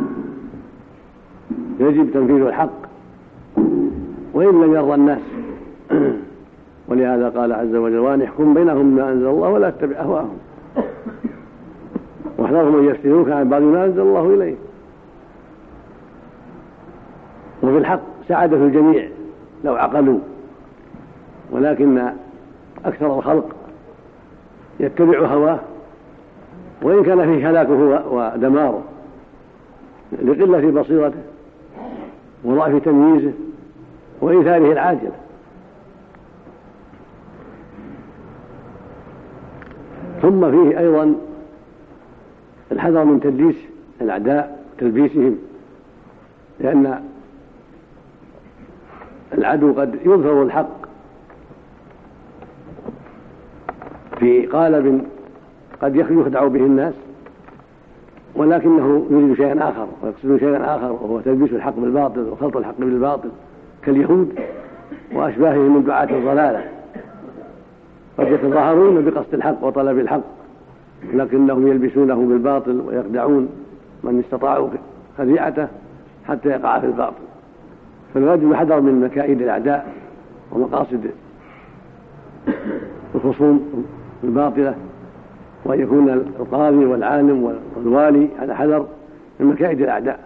يجب تنفيذ الحق وإن لم يرضى الناس. ولهذا قال عز وجل: وأن يحكم بينهم بما أنزل الله ولا تتبع أهواءهم واحذرهم أن يفتنوك عن بعض ما أنزل الله إليك. وفي الحق سعادة الجميع لو عقلوا، ولكن أكثر الخلق يتبع هواه، وإن كان فيه هلاكه ودماره لقلة بصيرته وضعف تمييزه وإيثاره العاجل. ثم فيه أيضا الحذر من تدليس الأعداء تلبيسهم، لأن العدو قد يظهر الحق في قالب قد يخدع به الناس، ولكنه يريد شيئا آخر ويقصد شيئا آخر، وهو تلبيس الحق بالباطل وخلط الحق بالباطل كاليهود وأشباههم من دعاة الضلالة، قد يتظاهرون بقصد الحق وطلب الحق لكنهم يلبسونه بالباطل ويخدعون من استطاعوا خديعته حتى يقع في الباطل. فالواجب الحذر من مكائد الأعداء ومقاصد الخصوم الباطلة، وأن يكون القاضي والعالم والوالي على حذر من مكائد الأعداء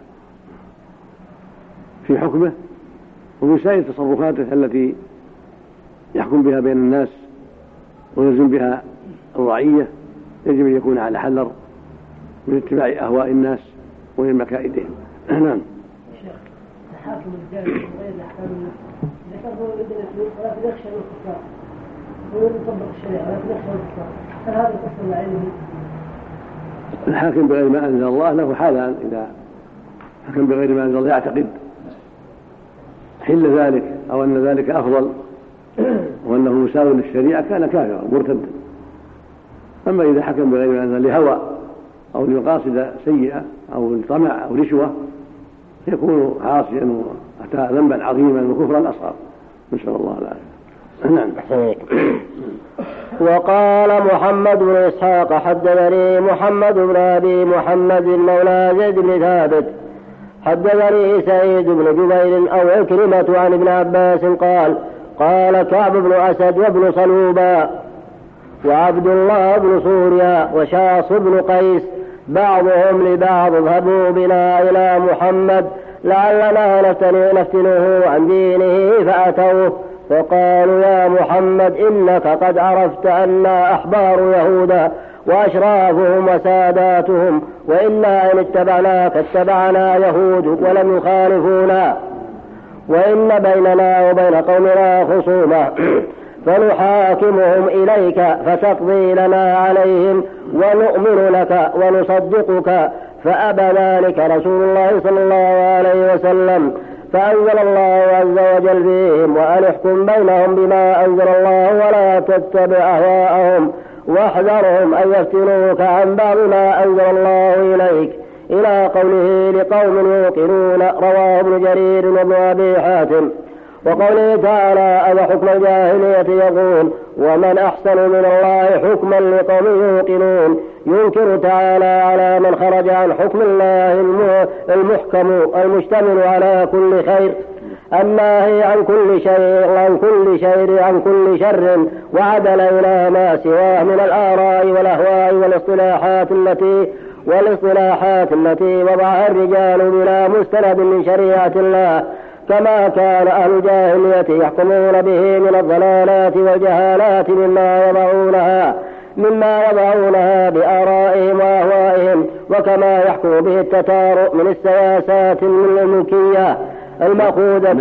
في حكمه وفي سائر تصرفاته التي يحكم بها بين الناس ويلزم بها الرعية. يجب أن يكون على حذر من اتباع أهواء الناس ومن مكائدهم. نعم. الحاكم الجاهل وغير الأحكام إذا كان هو يريد الفلوس ولكن يخشى من الكفار ويريد يطبق الشريعة ولكن يخشى من الكفار، هل هذا يكفر علمه؟ الحاكم بغير ما أنزل الله له حالان: إذا حكم بغير ما أنزل الله يعتقد حل ذلك أو أن ذلك أفضل وأنه مساو للشريعة كان كافرا مرتدا. أما إذا حكم بغير ما أنزل لهوى أو لمقاصد سيئة أو لطمع أو رشوة يكون عاصيا وأتى ذنبا عظيما وكفرا أصغر، نسأل الله العافية. نعم. وقال محمد بن إسحاق حدثني محمد بن أبي محمد مولى زيد بن ثابت حدثني سعيد بن جبير أو عكرمة عن ابن عباس قال: قال كعب بن أسد وابن صلوبا وعبد الله بن سوريا وشاص بن قيس بعضهم لبعض: اذهبوا بنا إلى محمد لعلنا نفتنه عن دينه. فأتوه فقالوا: يا محمد إنك قد عرفت أننا أحبار يهودا وأشرافهم وساداتهم، وإنا إن اتبعناك اتبعنا يهود ولم يخالفونا، وإن بيننا وبين قومنا خصومة فنحاكمهم إليك فتقضي لنا عليهم ونؤمن لك ونصدقك. فأبى ذلك رسول الله صلى الله عليه وسلم، فأنزل الله عز وجل فيهم: وأن احكم بينهم بما أنزل الله ولا تتبع أهواءهم واحذرهم أن يفتنوك عن بعض ما أنزل الله إليك، إلى قوله: لقوم يوقنون. رواه ابن جرير وابن أبي حاتم. وقوله تعالى: أو حكم الجاهلية يقول: ومن أحسن من الله حكما لقوم يوقنون. ينكر تعالى على من خرج عن حكم الله المحكم المشتمل على كل خير الناهي عن كل شر وعدل إلى ما سواه من الآراء والأهواء والاصطلاحات التي وضعها الرجال بلا مستند من شريعة الله، كما كان أهل الجاهلية يحكمون به من الضلالات والجهالات مما يضعونها بآرائهم وأهوائهم، وكما يحكم به التتارؤ من السياسات الملكية المأخوذة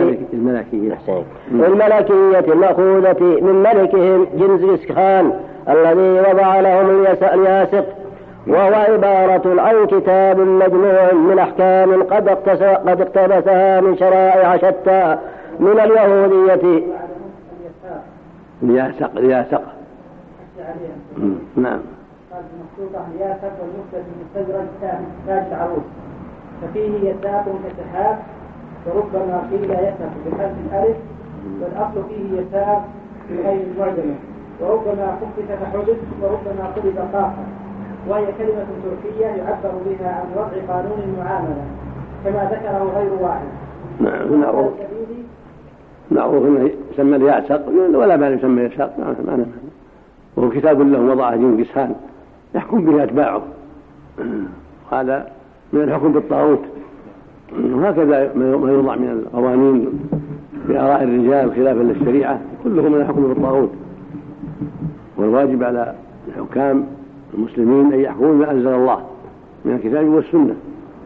من ملكهم جنكيز خان الذي وضع لهم الياسق، وهو عبارة عن كتاب مجموع من أحكام قد اقتبسها من شرائع شتى من اليهودية. الياسق نعم. قال المخطوطة الياسق والمكتب المستدرج تاج العروس، ففيه يساق كسحاب، وربما قيل يسق بحذف الألف، والأصل فيه يساق بغير المعجمة، وربما خفف فحدث، وربما قلب قاصر، وهي كلمة تركية يعبر بها عن وضع قانون المعاملة كما ذكره غير واحد. نعم. معروف انه يسمى الياسق ولا بال يسمى يساق، وهو كتاب له وضعه جنكيز خان يحكم به أتباعه، هذا من الحكم بالطاغوت. وهكذا ما يوضع من القوانين بآراء الرجال خلافا للشريعة كله من الحكم بالطاغوت. والواجب على الحكام المسلمين أن يحكموا ما أنزل الله من الكتاب والسنة،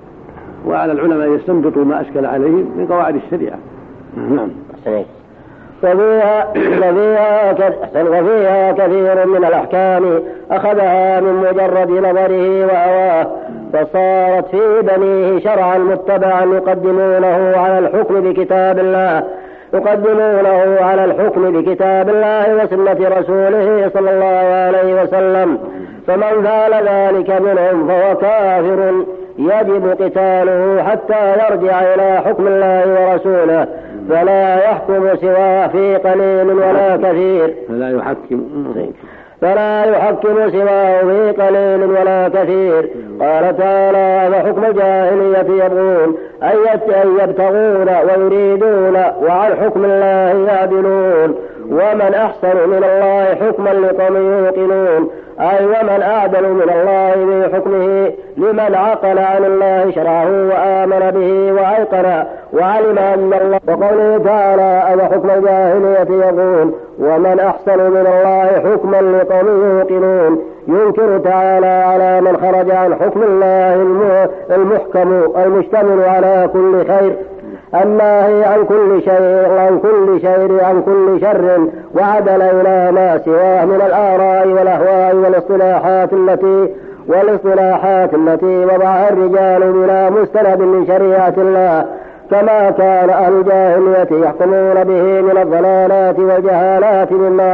وعلى العلماء أن يستنبطوا ما أشكل عليهم من قواعد الشريعة. نعم. وفيها كثير من الأحكام أخذها من مجرد نظره وأواه، فصارت في بنيه شرعا متبعا يقدمونه على الحكم بكتاب الله وسنة رسوله صلى الله عليه وسلم، فمن فعل ذلك منهم فهو كافر يجب قتاله حتى يرجع إلى حكم الله ورسوله، فلا يحكم سواه في قليل ولا كثير. فلا يحكم سواه في قليل ولا كثير. قال تعالى: فحكم الجاهلية يبغون أن يبتغون ويريدون وعن حكم الله يعدلون، ومن أحسن من الله حكما لقوم يوقنون، أي ومن أعدل من الله بحكمه لمن عقل عن الله شرعه وآمن به وأيقن وعلم أن الله. وقوله تعالى: أفحكم الجاهلية يبغون ومن أحسن من الله حكما لقوم يوقنون، ينكر تعالى على من خرج عن حكم الله المحكم المشتمل على كل خير، الناهي عن كل شر، وعدل إلى ما سواه من الآراء والأهواء والاصطلاحات التي وضعها الرجال بلا مستند من شريعة الله، كما كان أهل الجاهلية يحكمون به من الضلالات والجهالات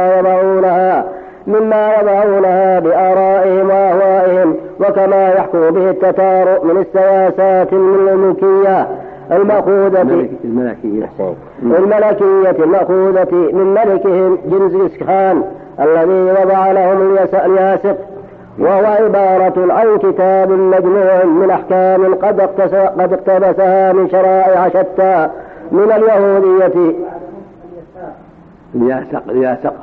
مما يضعونها بآرائهم وأهوائهم، وكما يحكم به التتارؤ من السياسات الملكية المأخوذة من ملكهم جنكيز خان الذي وضع لهم الياسق، وهو عبارة عن كتاب مجموع من أحكام قد اقتبسها من شرائع شتى من اليهودية. الياسق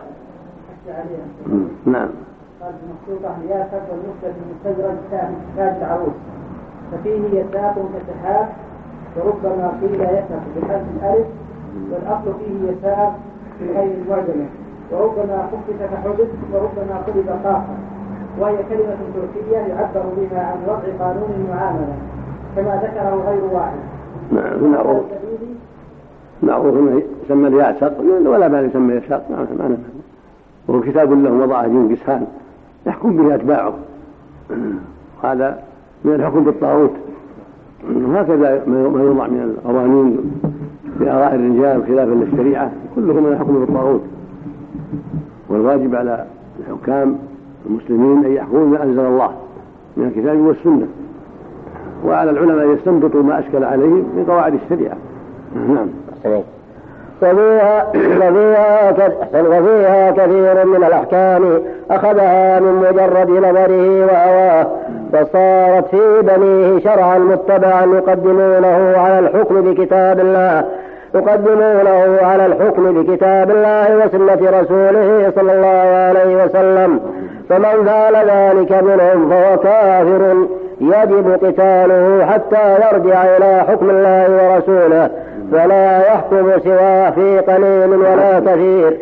نعم. قال المخطوطة الياسق والمكتب المستدرج تاج العروس، ففيه يساق كسحاب، وربما قيل يسق بحذف الألف، والأصل فيه يساق بغير المعجمة، وربما خفف كحدث، وربما قلب قافا، وهي كلمة تركية يعبر بها عن وضع قانون المعاملة كما ذكره غير واحد. معروف انه يسمى الياسق ولا بال يسمى يساق، وهو كتاب له وضعه جنكيز خان يحكم به أتباعه، هذا من الحكم بالطاغوت. وهكذا ما يوضع من القوانين بآراء الرجال خلافا للشريعة كله من الحكم بالطاغوت، والواجب على الحكام المسلمين أن يحكموا ما أنزل الله من الكتاب والسنة، وعلى العلماء أن يستنبطوا ما أشكل عليهم من قواعد الشريعة. نعم. وفيها كثير من الأحكام أخذها من مجرد نظره وأواه، فصارت في بنيه شرعا متبعا يقدمونه على الحكم بكتاب الله وسنة رسوله صلى الله عليه وسلم، فمن فعل ذلك منهم فهو كافر يجب قتاله حتى يرجع إلى حكم الله ورسوله، فلا يحكم سواه في قليل ولا كثير.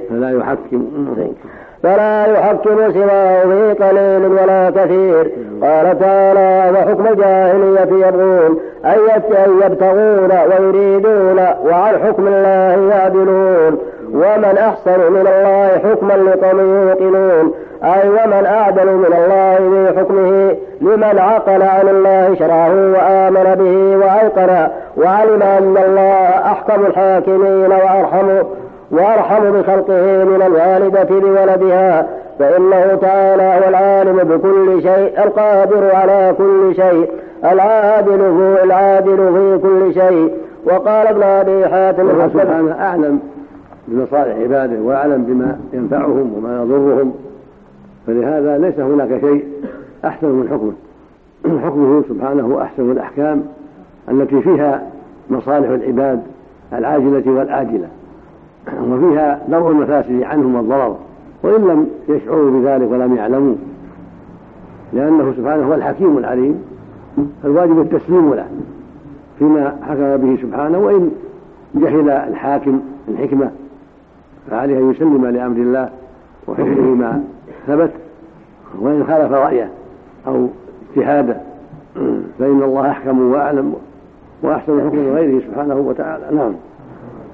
فلا يحكم سواه في قليل ولا كثير. قال تعالى: فحكم الجاهلية يبغون أن يبتغون ويريدون وعن حكم الله يعدلون، ومن أحسن من الله حكما لقوم يوقنون، أي ومن أعدل من الله بحكمه لمن عقل عن الله شرعه وآمن به وأيقن وعلم أن الله أحكم الحاكمين وأرحم بخلقه من الوالدة بولدها، فإنه تعالى هو العالم بكل شيء، القادر على كل شيء، العادل في كل شيء. وقال ابن أبي حاتم: الله سبحانه أعلم بمصالح عباده وأعلم بما ينفعهم وما يضرهم، فلهذا ليس هناك شيء أحسن من حكمه. حكمه سبحانه أحسن الأحكام التي فيها مصالح العباد العاجلة والآجلة، وفيها درء المفاسد عنهم والضرر، وإن لم يشعروا بذلك ولم يعلموا، لأنه سبحانه هو الحكيم العليم، الواجب التسليم له فيما حكم به سبحانه، وإن جهل الحاكم الحكمة فعليه أن يسلم لأمر الله وحكمه ما ثبت، وإن خالف رأيه أو اجتهاده فإن الله أحكم وأعلم وأحسن حكم غيره سبحانه وتعالى. نعم.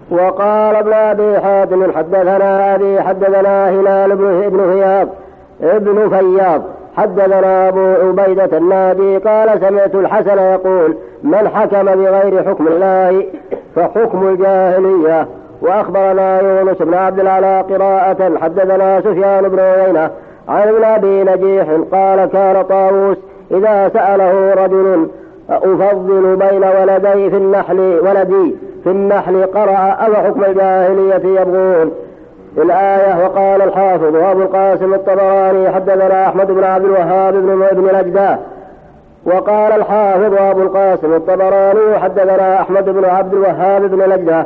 وقال ابن أبي حاتم حدثنا أبي حدثنا هلال ابن فياض حدثنا أبو عبيدة النادي قال سمعت الحسن يقول من حكم بغير حكم الله فحكم الجاهلية. وأخبرنا يونس بن عبد العلا قراءة حدثنا سفيان بن عيينة عن ابن أبي نجيح قال كان طاووس إذا سأله رجل أفضل بين ولدي في النحل قرأ أو حكم الجاهلية يبغون الآية. وقال الحافظ أبو القاسم الطبراني حدثنا أحمد بن عبد الوهاب بن نجدة. وقال الحافظ أبو القاسم الطبراني حدثنا أحمد بن عبد الوهاب بن نجدة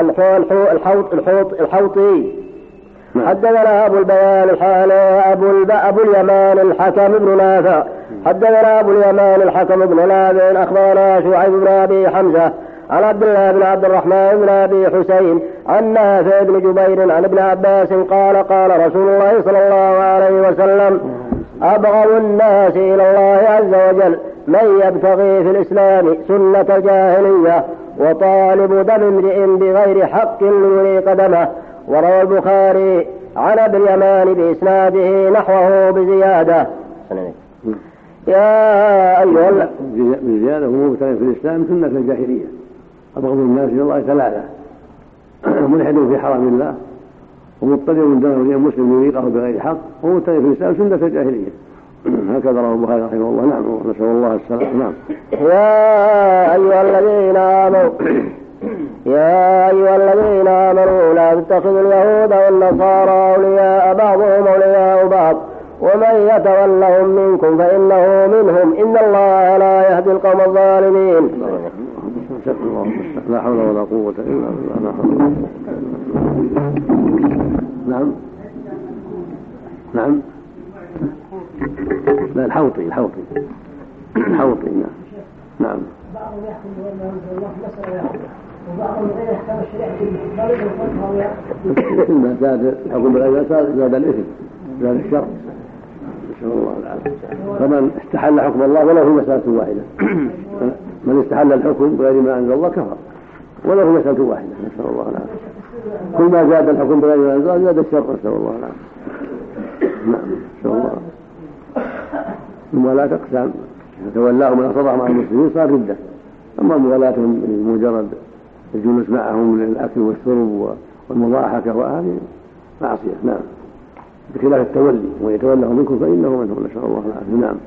الحوطي حدثنا أبو البيان أبو اليمان الحكم بن نافع حدثنا أبو اليمان الحكم بن نافع أخبرنا شعيب بن أبي حمزة عن عبد الله بن عبد الرحمن بن أبي حسين عن نافع بن جبير عن ابن عباس قال قال رسول الله صلى الله عليه وسلم أبغض الناس إلى الله عز وجل من يبتغي في الإسلام سنة الجاهلية وطالب دم امرئ بغير حق ليريق دمه. وروى البخاري عن ابن اليمان بإسناده نحوه بزيادة. يا أيها بزيادة هو مبتغي في الإسلام سنة الجاهلية. أبغض الناس إلى الله ثلاثة: ملحد في حرم الله، ومضطرب من دم امرئ مسلم يريقه بغير حق، ومبتغي في الإسلام سنة الجاهلية. هكذا رواه البخاري رحمه الله. نعم، ونسأل الله السلامة. نعم. يا أيها الذين آمنوا لا تتخذوا اليهود والنصارى أولياء بعضهم أولياء بعض ومن يتولهم منكم فإنه منهم إن الله لا يهدي القوم الظالمين. لا حول ولا قوة إلا بالله. نعم. لا، الحوطي. نعم. بعضهم يحكم بأنه الله مسألة وبعضهم غير يحكم الشريعة ما زاد الحكم بالغير زاد الإثم، زاد الشر، نسأل الله العافية. فمن استحل حكم الله وله مسألة واحدة، من استحل الحكم بغير ما أنزل الله كفر وله مسألة واحدة، نسأل الله العافية. كل ما زاد الحكم بغير ما أنزل الله زاد الشر، نسأل الله العافية. نعم، نسأل الله. الموالاة أقسام: يتولاهم من أصدق مع المسلمين صار ردة، أما موالاتهم بمجرد الجلوس معهم للأكل والشرب والمضاحكة وهذه معصية. نعم، بخلاف التولي: ويتولهم منكم فإنه منهم، نسأل الله العافية. نعم.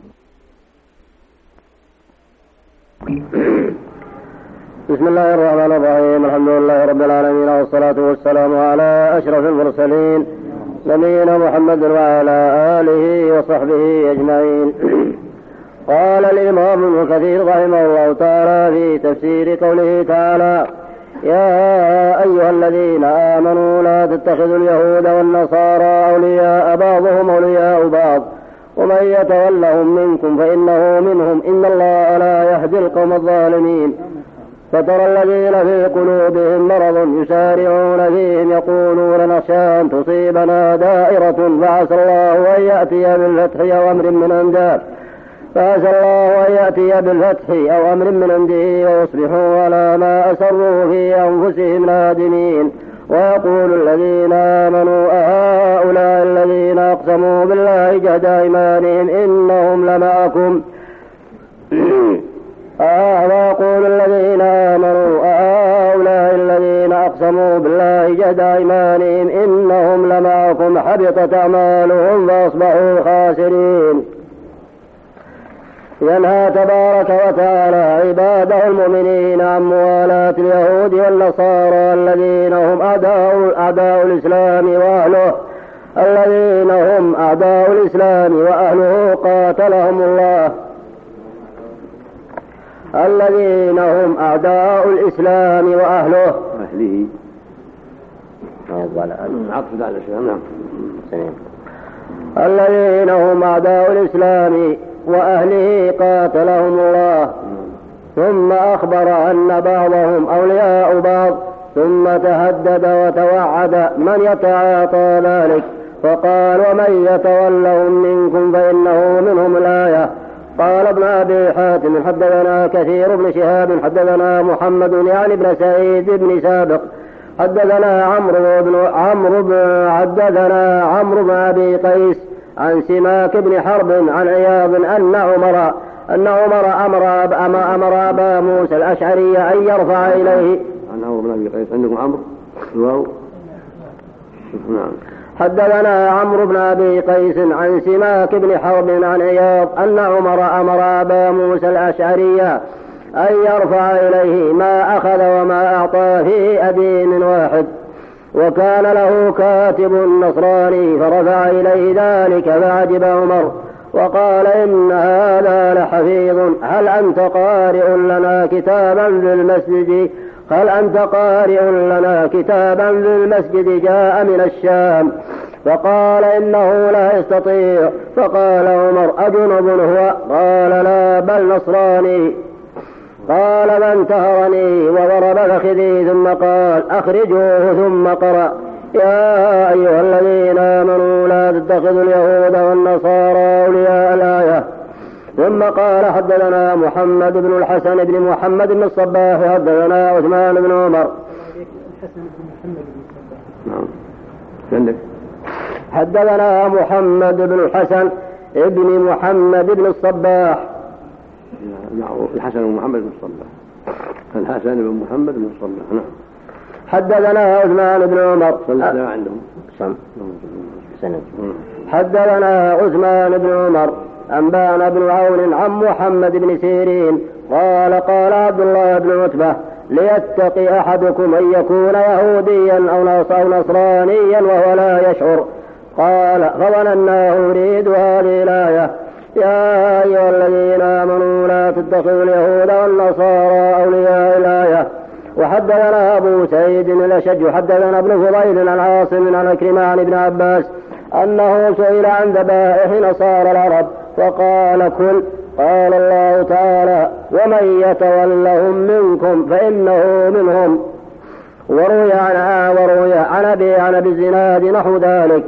بسم الله الرحمن الرحيم. الحمد لله رب العالمين، والصلاة والسلام على أشرف المرسلين نبينا محمد وعلى آله وصحبه أجمعين. قال الإمام ابن كثير رحمه الله تعالى في تفسير قوله تعالى: يا أيها الذين آمنوا لا تتخذوا اليهود والنصارى أولياء بعضهم أولياء بعض ومن يتولهم منكم فإنه منهم إن الله لا يهدي القوم الظالمين. فترى الذين في قلوبهم مرض يسارعون فيهم يقولون نخشى أن تصيبنا دائرة فعسى الله أن يأتي بالفتح أو أمر من عنده أو أمر من عنده ويصبحوا على ما أسروا في أنفسهم نادمين. ويقول الذين آمنوا أهؤلاء الذين أقسموا بالله جهد أيمانهم إنهم لمعكم ويقول الذين آمنوا أهؤلاء الذين أقسموا بالله جهد أيمانهم إنهم لمعكم حبطت أعمالهم فأصبحوا خاسرين. ينهى تبارك وتعالى عباده المؤمنين عن موالاة اليهود والنصارى الذين هم أعداء الإسلام وأهله قاتلهم الله. الذين هم أعداء الإسلام وأهله الذين هم أعداء الإسلام وأهله قاتلهم الله. ثم أخبر أن بعضهم أولياء بعض، ثم تهدد وتوعد من يتعاطى ذلك، فقال: ومن يتولهم منكم فإنه منهم الآية. قال ابن أبي حاتم حدثنا كثير بن شهاب حدثنا محمد يعني بن سعيد بن سابق حدثنا عمرو بن أبي قيس عن سماك بن حرب عن عياض أن عمر أمر أبا موسى الأشعري أن يرفع إليه. عن عمرو بن أبي قيس عندكم عمرو الواو. نعم. حدثنا عمرو بن أبي قيس عن سماك بن حرب عن عياض أن عمر أمر أبا موسى الأشعري أن يرفع إليه ما أخذ وما أعطى في أدين واحد، وكان له كاتب نصراني فرفع إليه ذلك فعجب عمر وقال إن هذا لحفيظ، هل أنت قارئ لنا كتابا في المسجد جاء من الشام؟ فقال إنه لا يستطيع. فقال عمر أجنب هو؟ قال لا بل نصراني. قال فانتهرني وضرب فخذي ثم قال أخرجوه ثم قرأ يا أيها الذين آمنوا لا تتخذوا اليهود والنصارى أولياء الآية. ثم قال حدثنا محمد بن الحسن بن محمد بن الصباح حدثنا عثمان بن عمر حدثنا محمد بن الحسن ابن محمد بن الصباح الحسن بن محمد بن الصباح الحسن بن محمد بن الصباح. نعم. حدثنا عثمان بن عمر حدثنا عثمان بن عمر أنبانا بن عون عن محمد بن سيرين قال عبد الله بن عتبة ليتقي أحدكم أن يكون يهوديا أو نصرانيا وهو لا يشعر. قال فظنناه يريد هذه الآية يا أيها الذين آمنوا لا تتخذوا اليهود والنصارى أولياء الآية. وحدثنا أبو سعيد الأشج حدثنا ابن فضيل عن عاصم عن عكرمة عن ابن عباس أنه سئل عن ذبائح نصارى العرب فقال كل. قال الله تعالى ومن يتولهم منكم فإنه منهم. وروي عن أبي الزناد نحو ذلك.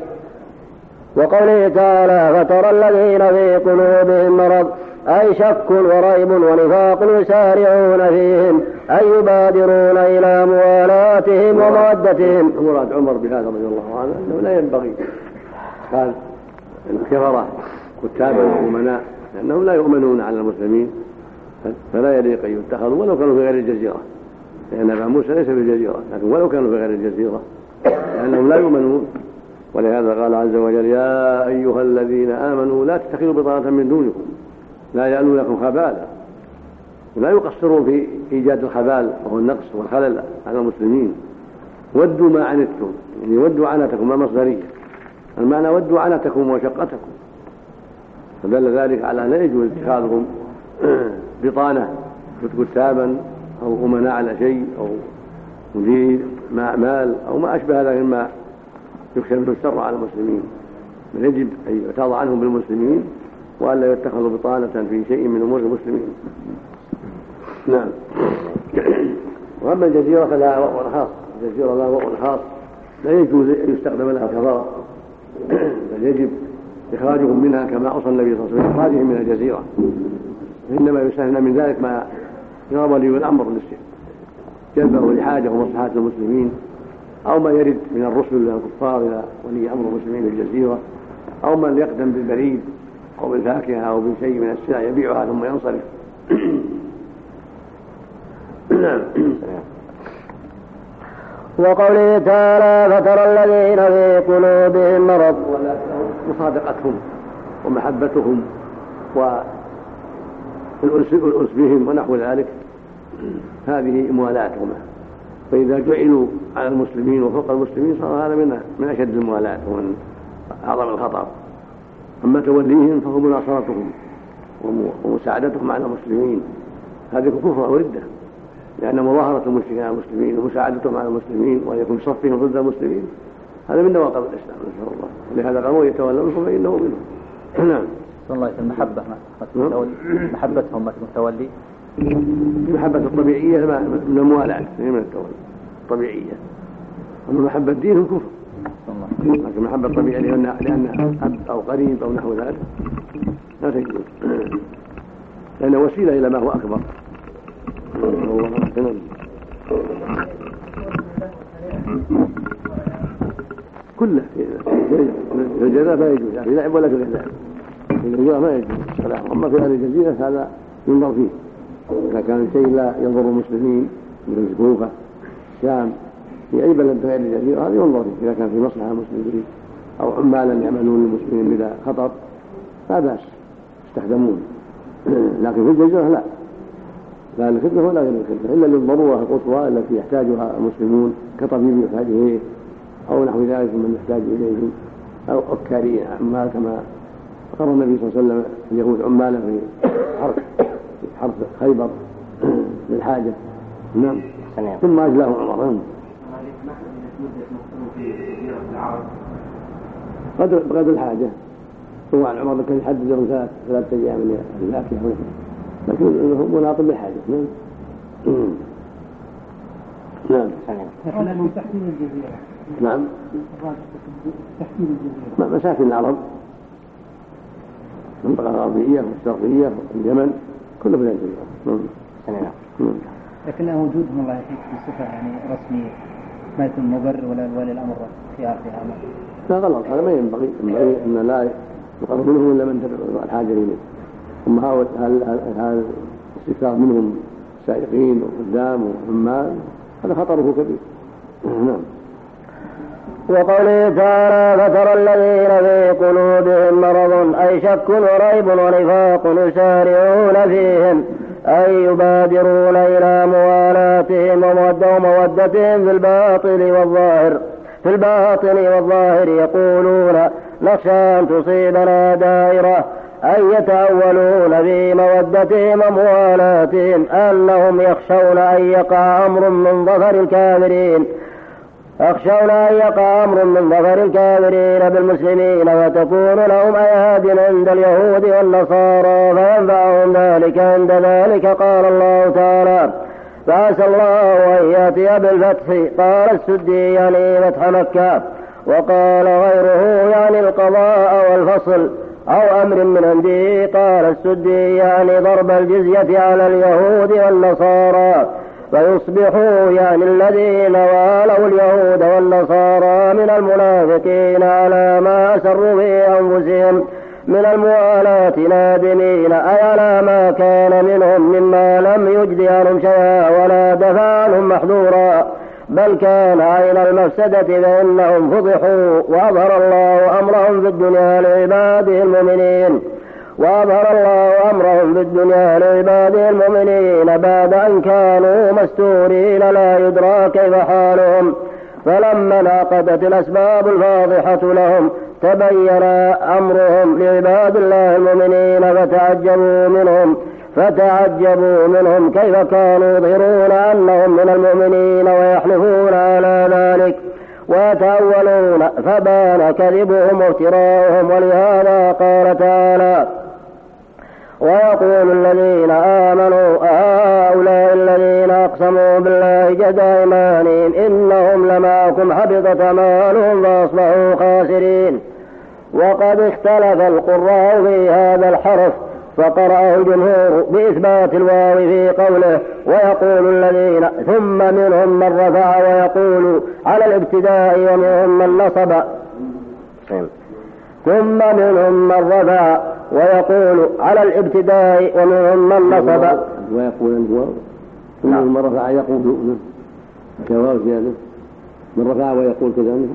وقوله تعالى فترى الذين في قلوبهم مرض أي شك وريب ونفاق يسارعون فيهم أي يبادرون إلى موالاتهم ومودتهم. مراد عمر بهذا رضي الله عنه أنه لا ينبغي قال الكفرة كتابا وأمناء لأنهم لا يؤمنون على المسلمين فلا يليق أن يتخذوا ولو كانوا في غير الجزيرة، لأن أبا موسى ليس في الجزيرة لكن ولو كانوا في غير الجزيرة لأنهم لا يؤمنون. ولهذا قال عز وجل يا أيها الذين آمنوا لا تتخذوا بطانة من دونكم لا يألون لكم خبالا، ولا يقصرون في إيجاد الخبال وهو النقص والخلل على المسلمين. ودوا ما عنتم يعني ودوا عنتكم ما مصدرية، المعنى ودوا عنتكم وشقتكم، فدل ذلك على أن لا يجوز اتخاذهم بطانة كتابا أو أمناء على شيء أو مدير مال أو ما أشبه ذلك مما يخشى منه الشر على المسلمين، بل يجب أن يعتاض عنهم بالمسلمين وألا يتخذوا بطانة في شيء من أمور المسلمين. نعم. وأما الجزيرة فلا وقع خاص، الجزيرة لا وقع خاص لا يجوز أن يستخدم لها كفارة، بل يجب إخراجهم منها كما أوصى النبي صلى الله عليه وسلم إخراجهم من الجزيرة، إنما يستثنى من ذلك ما يرى ولي الأمر جلبه لحاجة ومصلحة المسلمين، أو ما يرد من الرسل إلى الكفار إلى ولي أمر المسلمين في الجزيرة، أو من يقدم بالبريد أو بالفاكهة أو بشيء من السلع يبيعها ثم ينصرف. وقوله تعالى فترى الذين في قلوبهم مرض مصادقتهم ومحبتهم والأنس بهم ونحو ذلك هذه موالاتهم، فإذا جعلوا على المسلمين وفوق المسلمين صار هذا من أشد الموالات ومن أعظم الخطر. أما توليهم فهو مناصرتهم ومساعدتهم على المسلمين، هذه كفر وردة، لأن مظاهرة المشركين على المسلمين ومساعدتهم على المسلمين وأن يكون صفهم ضد المسلمين هذا من نواقض الإسلام نسأل الله. ولهذا قالوا يتولونهم فإنه منهم. نعم. صلى الله عليه وسلم محبتهم متولي المحبة الطبيعية من الموالاة من التولي الطبيعية، أما محبة الدين كفر، لكن المحبة الطبيعية لأنها أب أو قريب أو نحو ذلك لا تجوز. لأنه وسيلة إلى ما هو أكبر. كله في الجزيرة ما يجوز، في لعب ولا في غير لعب، في الجزيرة ما يجوز الصلاة. أما في أهل الجزيرة هذا ينظر فيه، إذا كان شيء لا يضر المسلمين مثل الكوفة الشام في أي بلد غير الجزيرة هذا ينظر فيه، إذا كان في مصلحة المسلمين أو عمالا يعملون المسلمين بلا خطر لا بأس يستخدمون. لكن في الجزيرة لا الخدمة ولا غير الخدمة إلا للضرورة القصوى التي يحتاجها المسلمون كطبيب يحتاج إليه أو نحو ذلك من يحتاج إليه أو عكاري عمال كما قرر النبي صلى الله عليه وسلم اليهود عمالا في حرب خيبر للحاجة. نعم. ثم أجلاه عمر. قدر الحاجة. طبعا عمر كان يحدد لهم 3 أيام من الأكل لكن هم مناطب بالحاجة. نعم. نعم. تحكيم الجزيرة. نعم. تحكيم الجزيرة. مساكن العرب المنطقة الغربية والشرقية واليمن كله بلاد الجزيرة. لكن وجودهم الله يحييك بصفة يعني رسمية ما يكون مبرر ولا ولي الأمر خيار في هذا. لا غلط، هذا ما ينبغي أن لا يقرب منهم إلا من تدعو الحاجة إليه. ثم هذا الاستكثار منهم سائقين وقدام وعمال هذا خطره كبير. نعم. وقوله تعالى فترى الذين في قلوبهم مرض أي شك وريب ونفاق يسارعون فيهم أي يبادرون إلى موالاتهم ومودتهم في الباطن والظاهر يقولون نخشى أن تصيبنا دائرة أي يتأولون في مودتهم وموالاتهم أنهم يخشون أن يقع أمر من ظفر الكافرين بالمسلمين وتكون لهم أياد عند اليهود والنصارى فينفعهم ذلك. عند ذلك قال الله تعالى فعسى الله أن يأتي بالفتح قال السدي يعني فتح مكة وقال غيره يعني القضاء والفصل أو أمر من عنده قال السدي يعني ضرب الجزية على اليهود والنصارى فيصبحوا يعني الذين والوا اليهود والنصارى من المنافقين على ما أسروا في أنفسهم من الموالاة نادمين أي على ما كان منهم مما لم يجد عنهم شيئا ولا دفع عنهم محذورا بل كان عين المفسدة فإنهم فضحوا وأظهر الله أمرهم في الدنيا لعباده المؤمنين بعد أن كانوا مستورين لا يدرى كيف حالهم فلما انعقدت الأسباب الفاضحة لهم تبين أمرهم لعباد الله المؤمنين فتعجبوا منهم كيف كانوا يظهرون أنهم من المؤمنين ويحلفون على ذلك ويتأولون فبان كذبهم وافتراؤهم. ولهذا قال تعالى ويقول الذين آمنوا هؤلاء الذين أقسموا بالله جهد أيمانهم إنهم لمعكم حبطت أعمالهم فأصبحوا خاسرين. وقد اختلف القراء في هذا الحرف فقرأه الجمهور بإثبات الواو في قوله ويقول الذين ثم منهم من رفع ويقول على الابتداء ومنهم من نصب ثم منهم من رفع ويقول على الابتداء ومنهم من نصب ويقول الواو ثم منهم من رفع يقول كواو زيادة من رفع ويقول كذلك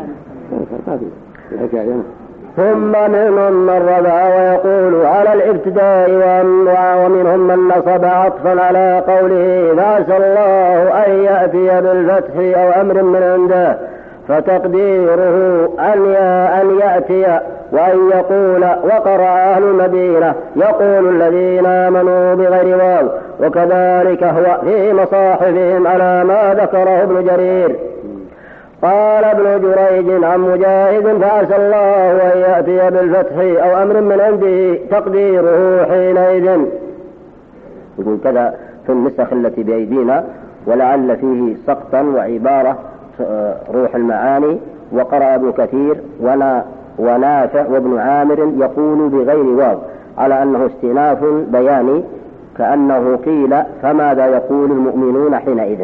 الحكاية ثم منهم من رفع ويقول على الابتداء ومنهم من نصب عطفا على قوله فعسى الله أن يأتي بالفتح أو أمر من عنده فتقديره أن يأتي وأن يقول وقرأ أهل المدينة يقول الذين آمنوا بغير واو وكذلك هو في مصاحفهم على ما ذكره ابن جرير. قال ابن جريج عن مجاهد فعسى الله أن يأتي بالفتح أو أمر من عنده تقديره حينئذ. يقول كذا في النسخ التي بأيدينا ولعل فيه سقطا وعبارة روح المعاني وقرأ ابن كثير ونافع وابن عامر يقول بغير واو على أنه استئناف بياني، كأنه قيل فماذا يقول المؤمنون حينئذ.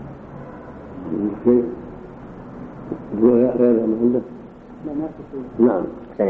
نعم.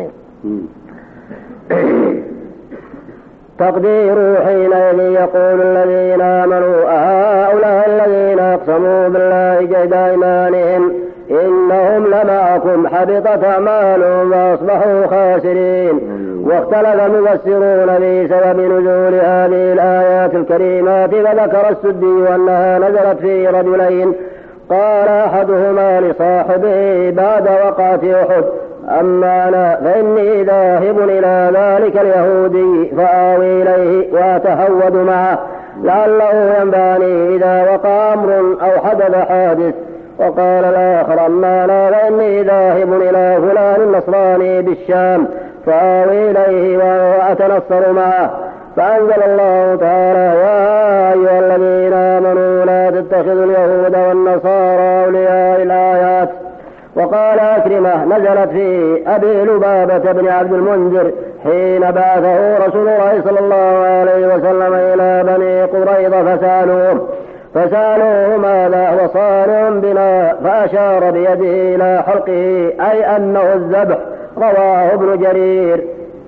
تقدير حينئذ يقول الذين آمنوا هؤلاء الذين أقسموا بالله جهد أيمانهم إنهم لمعكم حبطت أعمالهم وأصبحوا خاسرين. واختلف المفسرون بسبب نزول هذه الآيات الكريمات، فذكر السدي أنها نزلت في رجلين، قال أحدهما لصاحبه بعد وقعة أحد: أما أنا فإني ذاهب إلى ذلك اليهودي فآوي إليه وأتهود معه لعله ينبعني إذا وقع أمر أو حدث حادث. وقال الآخر: أما أنا فإني ذاهب إلى فلان النصراني بالشام فآوي إليه وأتنصر معه. فأنزل الله تعالى: يا أيها الذين آمنوا لا تتخذوا اليهود والنصارى أولياء. الآيات. وقال أكرمة: نزلت في أبي لبابة بن عبد المنذر حين بعثه رسول الله صلى الله عليه وسلم إلى بني قريظة فسألوه ماذا هو صانع بنا، فأشار بيده إلى حلقه أي أنه الذبح. رواه ابن جرير.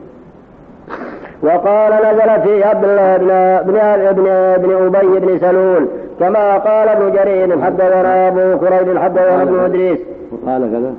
وقال: نزل في عبد الله بن أبي بن سلول كما قال ابن جرير حدثنا أبو كريب حدثنا ابن إدريس. وقال كذا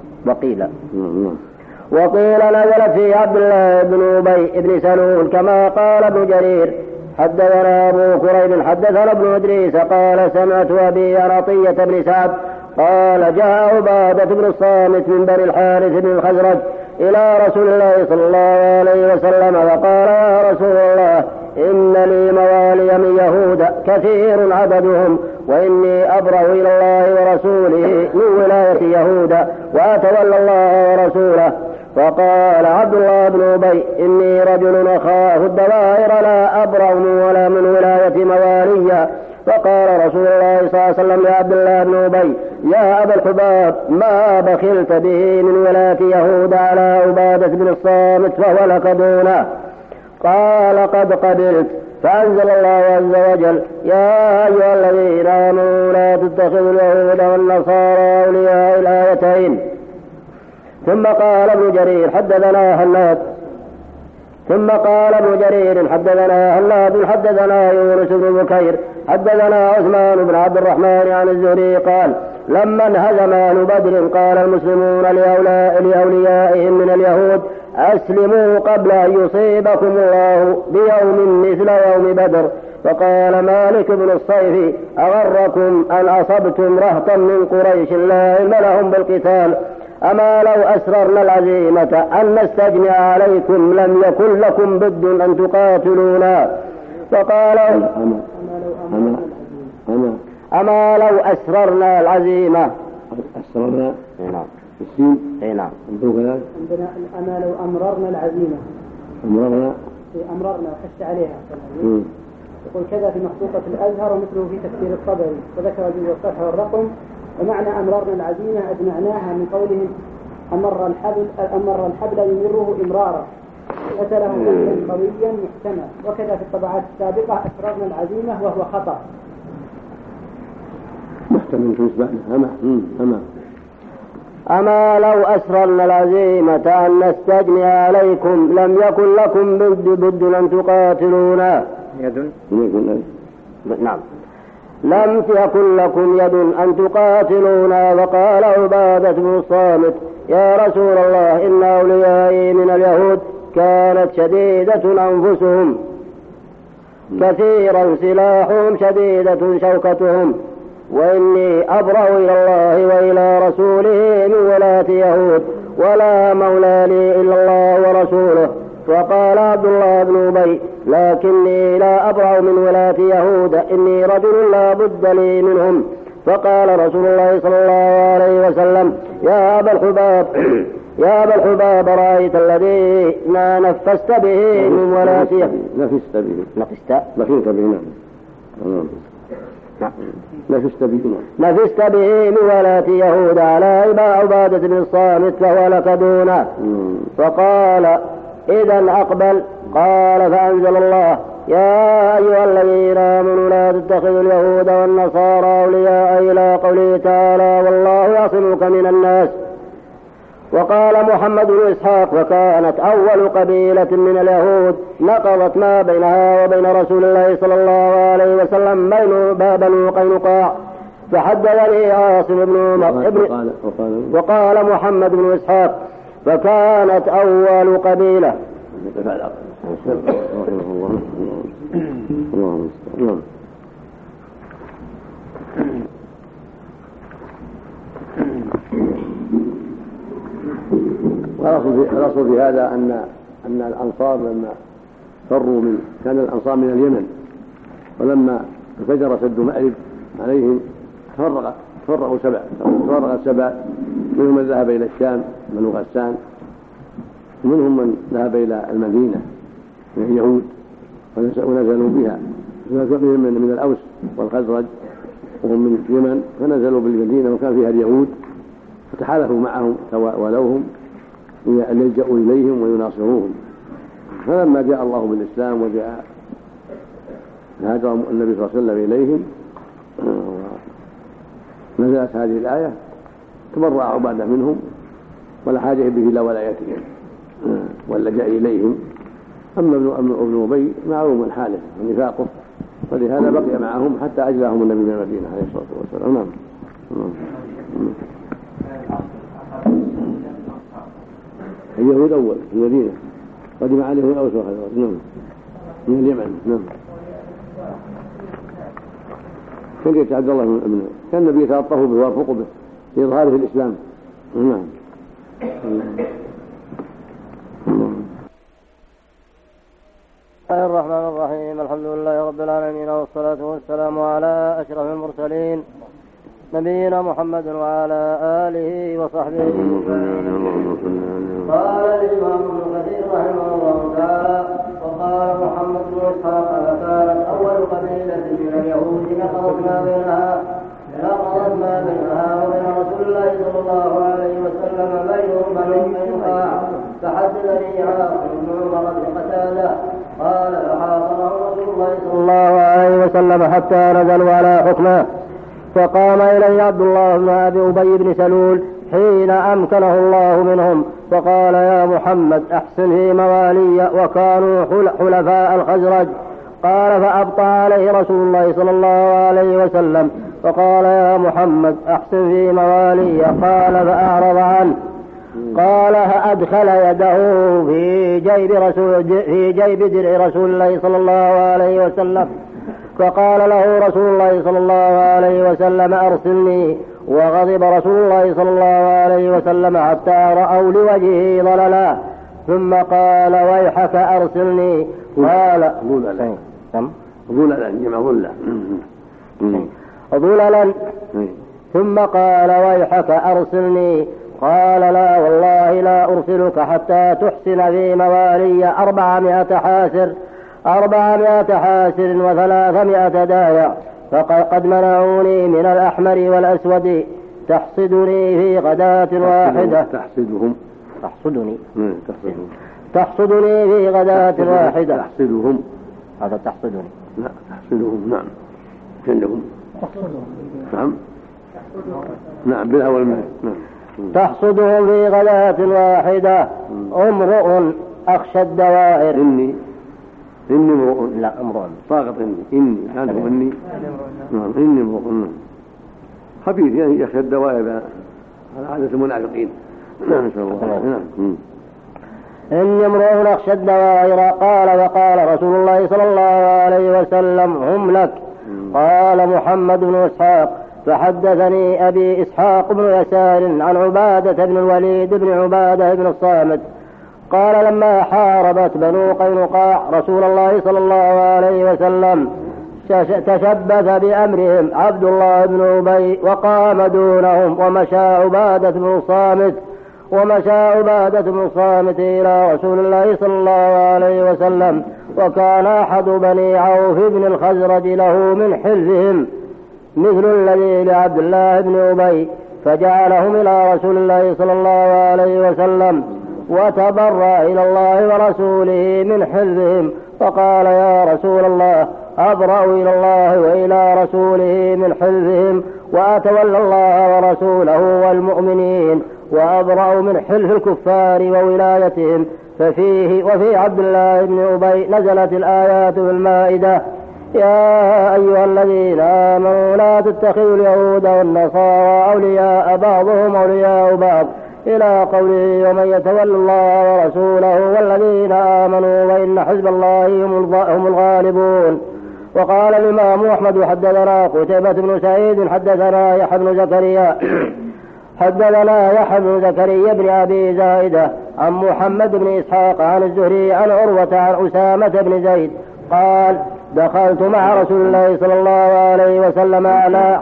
وقيل نزل في عبد الله بن أبي بن سلول كما قال ابن جرير حدثنا أبو كريب حدثنا ابن إدريس قال: سمعت أبي عطية بن سعد قال: جاء عبادة بن الصامت من بني الحارث بن الخزرج إلى رسول الله صلى الله عليه وسلم وقال: يا رسول الله، إن لي موالي من يهود كثير عددهم، وإني أبرأ إلى الله ورسوله من ولاية يهود وأتولى الله ورسوله. فقال عبد الله بن أبي: إني رجل أخاف الدوائر لا أبرأ ولا من ولاية موالي. فقال رسول الله صلى الله عليه وسلم لعبد الله بن أبي: يا أبا الحباب، ما بخلت به من ولاية يهود على عبادة بن الصامت فهو لك دونه. قال: قد قبلت. فأنزل الله عز وجل: يا أيها الذين آمنوا لا تتخذوا اليهود والنصارى أولياء. الآيتين. ثم قال ابن جرير حدثنا هناد حدثنا يونس بن بكير حدثنا عثمان بن عبد الرحمن عن الزهري قال: لما انهزم أهل بدر قال المسلمون لأوليائهم من اليهود: أسلموا قبل أن يصيبكم الله بيوم مثل يوم بدر. فقال مالك بن الصيف: أغركم أن أصبتم رهطا من قريش لا علم لهم بالقتال، أما لو أسررنا العزيمة أن نستجمع عليكم لم يكن لكم بد أن تقاتلونا. فقال: أما لو أسررنا العزيمة. أسررنا. نعم. السين. نعم. عندنا أما لو أمررنا العزيمة. أمررنا وحش عليها. يقول كذا في مخطوطة الأزهر ومثله في تفسير الطبري، وذكر جزء الصفحة والرقم. ومعنى أمررنا العزيمة أجمعناها من قولهم أمر الحبل يمره إمرارا، أتله معنى قويا محتمل. وكذا في الطبعات السابقة أسررنا العزيمة وهو خطأ محتمل في إثباتنا. أما لو أسررنا العزيمة أن نستجمع عليكم لم يكن لكم بد أن تقاتلونا. نعم. لم تكن لكم يد أن تقاتلونا. وقال عبادة بن الصامت: يا رسول الله، إن أوليائي من اليهود كانت شديدة أنفسهم كثيرا سلاحهم شديدة شوكتهم، وإني أبرأ إلى الله وإلى رسوله من ولاة يهود، ولا مولى لي إلا الله ورسوله. وقال عبد الله بن أبي: لكني لا أبرأ من ولاة يهود، إني رجل لا بد لي منهم. فقال رسول الله صلى الله عليه وسلم: يا أبا الحباب، رأيت الذي ما نفست به من ولاة يهود. نفست به من ولاة يهود على عبادة بن الصامت فهو لك دونه. إذا أقبل. قال فأنزل الله يا أيها الذين آمنوا لا تتخذوا اليهود والنصارى أولياء إلى قوله تعالى والله يعصمك من الناس. وقال محمد بن إسحاق وكانت أول قبيلة من اليهود نقضت ما بينها وبين رسول الله صلى الله عليه وسلم بنو قينقاع. فحدثني عاصم بن عمر وقال محمد بن إسحاق فكانت أول قبيلة. الأصل في هذا أن الأنصار لما فروا كان الأنصار من اليمن، ولما انفجر سد مأرب عليهم تفرقوا سبع، منهم من ذهب إلى الشام بنو غسان، ومنهم من ذهب إلى المدينة من اليهود ونزلوا بها، من الأوس والخزرج وهم من اليمن، فنزلوا بالمدينة وكان فيها اليهود فتحالفوا معهم ولوهم أن يلجأوا إليهم ويناصروهم. فلما جاء الله بالإسلام وجاء هاجر النبي صلى الله عليه وسلم إليهم نزلت هذه الآية تبرأ عبادة منهم ولا حاجة به إلى ولايتهم واللجأ إليهم. أما ابن أبي معلوم حاله ونفاقه، فلهذا بقي معهم حتى أجلاهم النبي من المدينة عليه الصلاة والسلام. نعم. اليهود أول في المدينة، قدم عليه الأوس والخزرج من اليمن. نعم. كنت عبد الله بن كان النبي يتلطف به ويرفق به لإظهاره في الإسلام. نعم. بسم الله الرحمن الرحيم. الحمد لله رب العالمين والصلاة والسلام على أشرف المرسلين نبينا محمد وعلى آله وصحبه. قال الإمام ابن كثير رحمه الله تعالى وقال محمد بن إسحاق فكانت أول قبيلة من اليهود نقضت ما بينها وبين رسول الله صلى الله عليه وسلم بينهم بنو قينقاع. فحدثني عاصم بن عمر بن قتادة قال فحاصره رسول الله صلى الله عليه وسلم حتى نزلوا على حكمه، فقام إليه عبد الله بن أبي بن سلول حين أمكنه الله منهم فقال يا محمد أحسن في موالي، وكانوا حلفاء الخزرج. قال فأبطأ عليه رسول الله صلى الله عليه وسلم فقال يا محمد أحسن في موالي. قال فأعرض عنه. قال فأدخل يده في جيب درع رسول الله صلى الله عليه وسلم، فقال له رسول الله صلى الله عليه وسلم أرسلني. وغضب رسول الله صلى الله عليه وسلم حتى رأوا لوجهه ضللا، ثم قال ويحك أرسلني. قال ضللا ثم قال ويحك أرسلني. قال لا والله لا أرسلك حتى تحسن في موالي 400 حاسر و300 دايع، فقد منعوني من الأحمر والأسود تحصدني في غداة واحدة. تحصدني في غداة واحدة. تحصدهم. هذا تحصدني. لا تحصدهم. نعم. عندهم. نعم بالأول. نعم. تحصدهم في غداة واحدة. امرؤ أخشى الدوائر. إني امرؤ. لا امرؤ طاقة إني هذا هو إني. نعم إني امرؤ خبيث يعني يخشى الدوائر على عادة المنافقين. نعم شاء الله. نعم. إني امرؤ أخشى الدوائر. قال وقال رسول الله صلى الله عليه وسلم هم لك. قال محمد بن إسحاق فحدثني أبي إسحاق بن يسار عن عبادة بن الوليد بن عبادة بن الصامت قال لما حاربت بنو قينقاع رسول الله صلى الله عليه وسلم تشبث بأمرهم عبد الله بن أبي وقام دونهم، ومشى عبادة بن الصامت إلى رسول الله صلى الله عليه وسلم، وكان أحد بني عوف بن الخزرج له من حلفهم مثل الذي لعبد الله بن أبي، فجعلهم إلى رسول الله صلى الله عليه وسلم. وتضرع إلى الله ورسوله من حلفهم، فقال يا رسول الله أبرأ إلى الله وإلى رسوله من حلفهم، وأتولى الله ورسوله والمؤمنين، وأبرأ من حلف الكفار وولايتهم. وفي عبد الله بن أبي نزلت الآيات في المائدة: يا أيها الذين آمنوا لا تتخذوا اليهود والنصارى أولياء بعضهم أولياء بعض، إلى قوله: ومن يتول الله ورسوله والذين آمنوا وإن حزب الله هم الغالبون. وقال الإمام أحمد: حدثنا قتيبة بن سعيد حدثنا يحيى بن زكريا بن أبي زائدة عن محمد بن إسحاق عن الزهري عن عروة عن أسامة بن زيد قال: دخلت مع رسول الله صلى الله عليه وسلم على.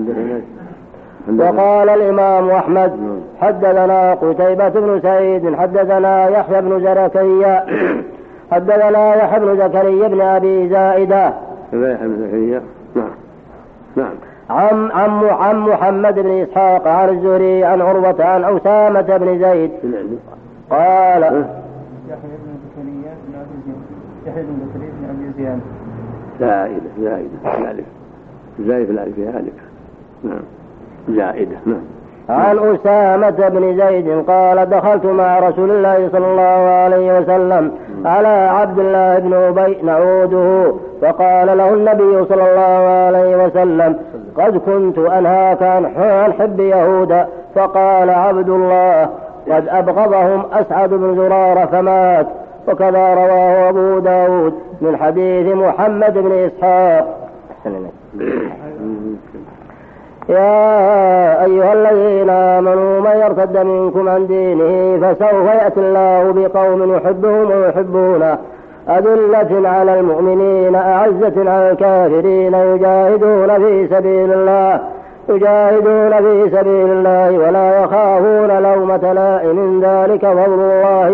وقال الإمام أحمد: حدثنا قتيبة بن سعيد حدثنا يحيى بن زكريا بن أبي زائدة عن محمد بن إسحاق عن الزهري عن عروة عن أسامة بن زيد قال: يحيى بن زكريا بن أبي زياد زائدة. عن أسامة بن زيد قال: دخلت مع رسول الله صلى الله عليه وسلم على عبد الله بن أبي نعوده، فقال له النبي صلى الله عليه وسلم: قد كنت أنهاك عن حب يهودا. فقال عبد الله: قد أبغضهم أسعد بن زرارة فمات. وكذا رواه أبو داود من حديث محمد بن إسحاق. يا أيها الذين آمنوا من يرتد منكم عن دينه فسوف يأتي الله بقوم يحبهم ويحبونه، أذلة على المؤمنين أعزة على الكافرين، يجاهدون في سبيل الله ولا يخافون لومة لائم، ذلك فضل الله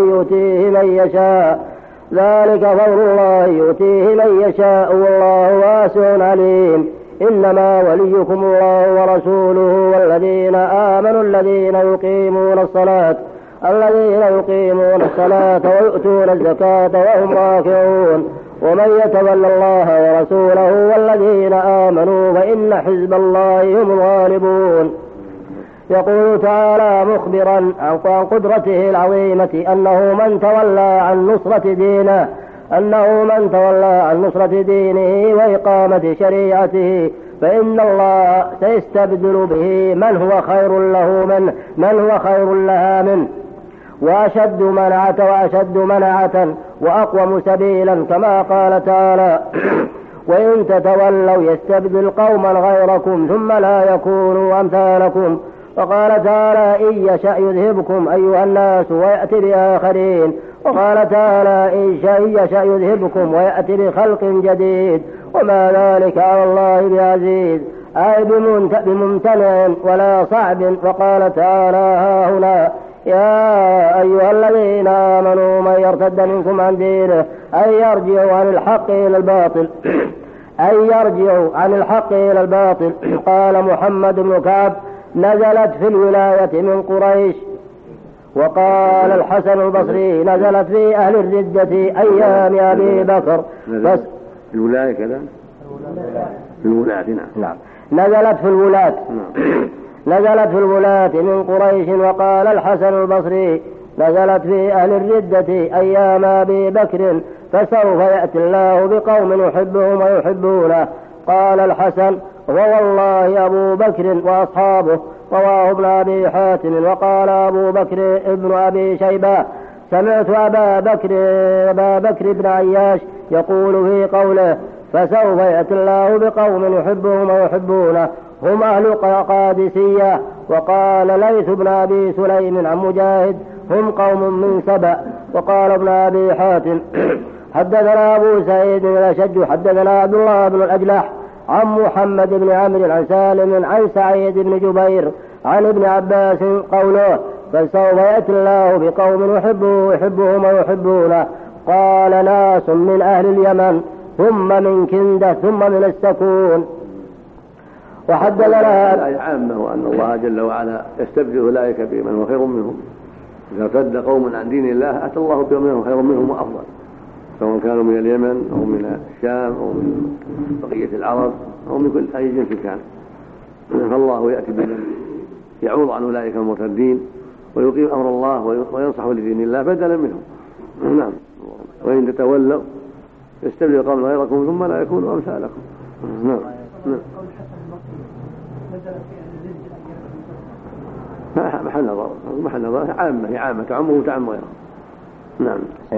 يؤتيه من يشاء والله واسع عليم. إنما وليكم الله ورسوله والذين آمنوا الذين يقيمون الصلاة ويؤتون الزكاة وهم راكعون. ومن يتولى الله ورسوله والذين آمنوا فإن حزب الله هم الغالبون. يقول تعالى مخبرا عن قدرته العظيمة أنه من تولى عن نصرة دينه وإقامة شريعته فإن الله سيستبدل به من هو خير لها منه وأشد منعة وأقوم سبيلا، كما قال تعالى: وإن تتولوا يستبدل قوما غيركم ثم لا يكونوا أمثالكم. وقال تعالى: إن يشأ يذهبكم أيها الناس ويأتي بآخرين. وقال تعالى: إن يشأ يذهبكم ويأتي بخلق جديد، وما ذلك على الله بعزيز، أي بممتنع ولا صعب. وقال تعالى: ها هنا: يا أيها الذين آمنوا من يرتد منكم عن دينه أن يرجعوا عن الحق إلى الباطل. قال محمد بن كعب: نزلت في الولاية من قريش. وقال الحسن البصري: نزلت في أهل الردة أيام أبي بكر. الولاية كذا؟ نعم. نزلت في الولاة من قريش. وقال الحسن البصري: نزلت في أهل الردة أيام أبي بكر، فسوف يأتي الله بقوم يحبهم ويحبونه. قال الحسن: ووالله أبو بكر وأصحابه. رواه ابن أبي حاتم. وقال أبو بكر ابن أبي شيبة: سمعت أبا بكر بن عياش يقول في قوله: فسوف يأتي الله بقوم يحبهم ويحبونه، هم أهل قادسية. وقال ليث بن أبي سليم عن مجاهد: هم قوم من سبأ. وقال ابن أبي حاتم: حدثنا أبو سعيد الأشج حدثنا عبد الله بن الأجلح عن محمد بن عمرو عن سالم عن سعيد بن جبير عن ابن عباس قوله: فسوف يأتي الله بقوم يحبهم ويحبونه. قال ناس من أهل اليمن، ثم من كندة، ثم من السكون. وحدثنا الآية عامة، وأن الله جل وعلا يستبدل أولئك بمن هو خير منهم، إذا ارتد قوم عن دين الله أتى الله بقوم خير منهم وأفضل، سواء كانوا من اليمن أو من الشام أو من بقية العرب أو من كل أي جنس كان، فالله يأتي بمن يعوض عن أولئك المرتدين ويقيم أمر الله وينصح لدين الله بدلا منهم. نعم. وإن تتولوا يستبدل قوم غيركم ثم لا يكونوا أمثالكم. نعم. محل نظر عامة، هي عامة تعمه وتعم غيره. نعم.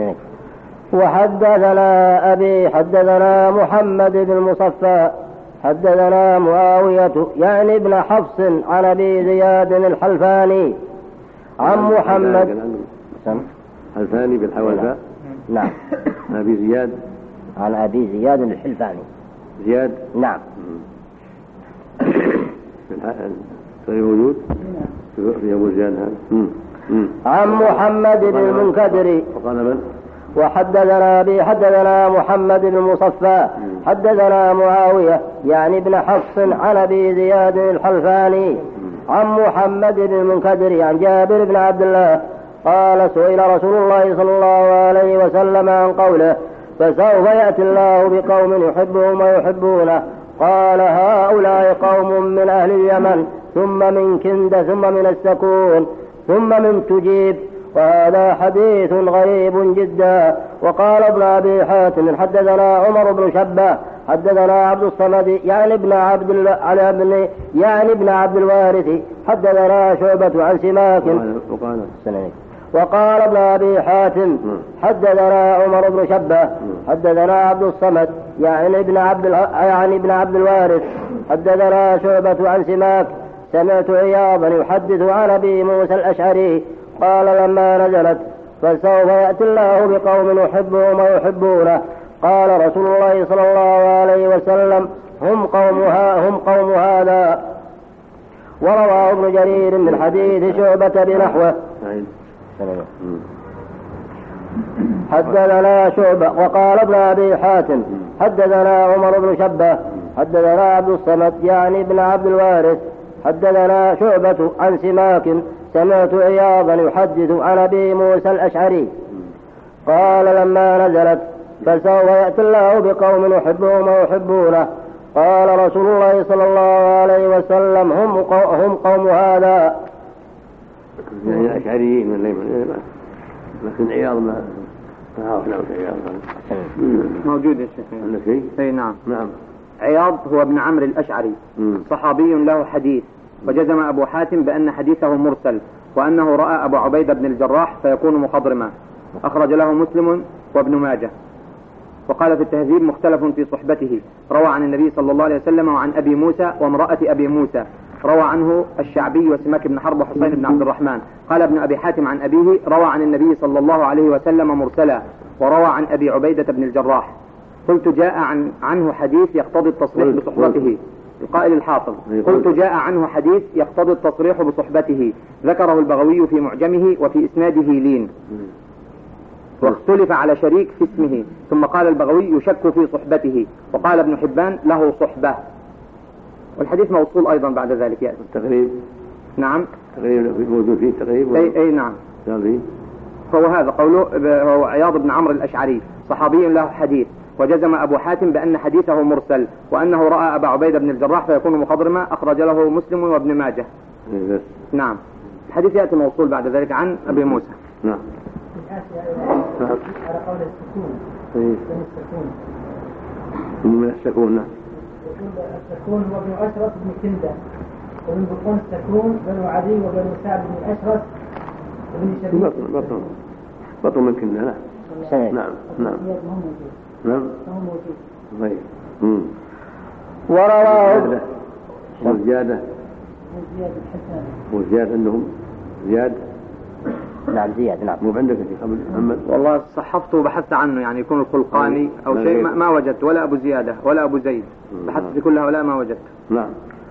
وحدثنا أبي حدثنا محمد بن المصفى حدثنا معاوية يعني ابن حفص عن أبي زياد الحلفاني عن محمد الحلفاني بالحوالفاء. نعم. أبي زياد عن أبي زياد الحلفاني. زياد. نعم. غير موجود في أبو زياد هذا. عن محمد بن المنكدر. وقال من؟ وحدثنا أبي حدثنا محمد بن المصفى حدثنا معاوية يعني ابن حفص عن أبي زياد الحلفاني عن محمد بن المنكدر عن جابر بن عبد الله قال سئل رسول الله صلى الله عليه وسلم عن قوله فسوف يأتي الله بقوم يحبهم ويحبونه قال هؤلاء قوم من أهل اليمن ثم من كند ثم من السكون ثم من تجيب. وهذا حديث غريب جدا. وقال ابن أبي حاتم حدثنا عمر بن شبة حدثنا عبد الصمد يعني ابن عبد الوارث حدثنا شعبة عن سماك. وقال ابن أبي حاتم حدثنا عمر بن شبة حدثنا عبد الصمد يعني ابن عبد الوارث حدثنا شعبة عن سماك سمعت عياضا يحدث عن أبي موسى الأشعري قال لما نزلت فسوف يأتي الله بقوم يحبهم ويحبونه قال رسول الله صلى الله عليه وسلم هم قوم هذا. ورواه ابن جرير من حديث شعبة بنحوه. حدثنا شعبة. وقال ابن أبي حاتم حدثنا عمر بن شبة حدثنا عبد الصمد يعني ابن عبد الوارث حدثنا شعبة عن سماك سمعت عياضا يحدث عن أبي موسى الأشعري قال لما نزلت فسوف يأتي الله بقوم يحبهم ويحبونه قال رسول الله صلى الله عليه وسلم هم قوم هذا. يعني أشعريين من ليمن لكن عياض ما عرفنا عياض موجود يا شيخ. عندك شيء؟ اي نعم. نعم. عياض هو ابن عمرو الأشعري صحابي له حديث، وجزم أبو حاتم بأن حديثه مرسل وأنه رأى أبو عبيدة بن الجراح فيكون مخضرما. أخرج له مسلم وابن ماجه. وقال في التهذيب مختلف في صحبته، روى عن النبي صلى الله عليه وسلم وعن أبي موسى وامرأة أبي موسى، روى عنه الشعبي وسماك بن حرب وحسين بن عبد الرحمن. قال ابن أبي حاتم عن أبيه روى عن النبي صلى الله عليه وسلم مرسلا، وروى عن أبي عبيدة بن الجراح. قلت جاء عنه حديث يقتضي التصريح بصحبته. القائل الحافظ قلت جاء عنه حديث يقتضي التصريح بصحبته، ذكره البغوي في معجمه وفي إسناده لين، واختلف على شريك في اسمه. ثم قال البغوي يشك في صحبته، وقال ابن حبان له صحبة. والحديث موصول أيضا بعد ذلك يأتي التقريب. نعم. تقريب موجود فيه تقريب. أي نعم. فهو هذا قوله. هو عياض بن عمرو الأشعري صحابي له حديث، وجزم أبو حاتم بأن حديثه مرسل وأنه رأى أبا عبيدة بن الجراح فيكون مخضرما. أخرج له مسلم وابن ماجه. نعم. الحديث يأتي موصول بعد ذلك عن أبي موسى. نعم. على قول السكون. من السكون. نعم. السكون هو ابن أشرف بن كندة، ومن بطون السكون بنو عدي وبنو سعد بن أشرف وبن شبيب. بطن من كندة. نعم. نعم. نعم. طيب. ورواه وزيادة أنهم زياد. نعم زياد. نعم. مو عندك في قبل محمد؟ والله صحفته وبحثت عنه، يعني يكون الخلقاني أو شيء ما وجدت، ولا أبو زيادة ولا أبو زيد. بحثت في كل هؤلاء ما وجدت. نعم.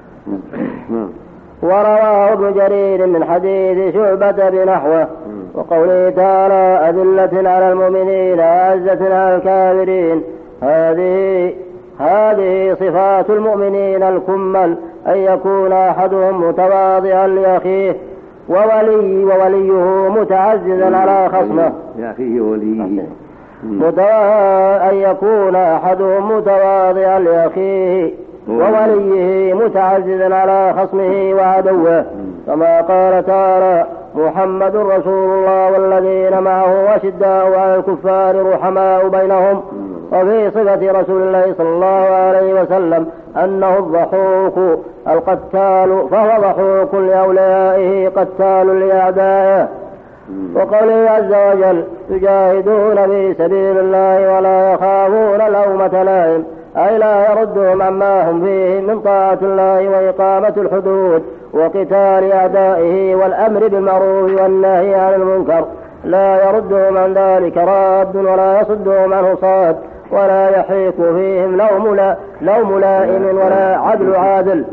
ورواه ابن جرير من حديث شعبة بنحوه. وقوله تعالى أذلة على المؤمنين أعزة على الكافرين، هذه صفات المؤمنين الكمل، أن يكون أحدهم متواضعا لأخيه ووليه متعززا على خصمه لأخيه وليه أن يكون أحدهم متواضعا لأخيه ووليه متعززا على خصمه وعدوه، كما قال تعالى: محمد رسول الله والذين معه أشداء على الكفار رحماء بينهم. وفي صفة رسول الله صلى الله عليه وسلم أنه الضحوك القتال، فهو ضحوك لأوليائه قتال لأعدائه. وقوله عز وجل: يجاهدون في سبيل الله ولا يخافون لومة لائم، أي لا يردهم عما هم فيه من طاعة الله وإقامة الحدود وقتال أعدائه والأمر بالمعروف والنهي عن المنكر، لا يردهم عن ذلك راد ولا يصدهم عنه صاد، ولا يحيك فيهم لوم لائم ولا عدل عادل،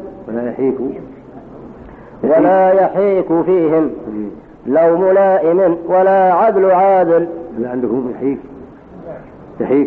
ولا يحيك فيهم لوم لائم ولا عدل عادل. عندكم يحيك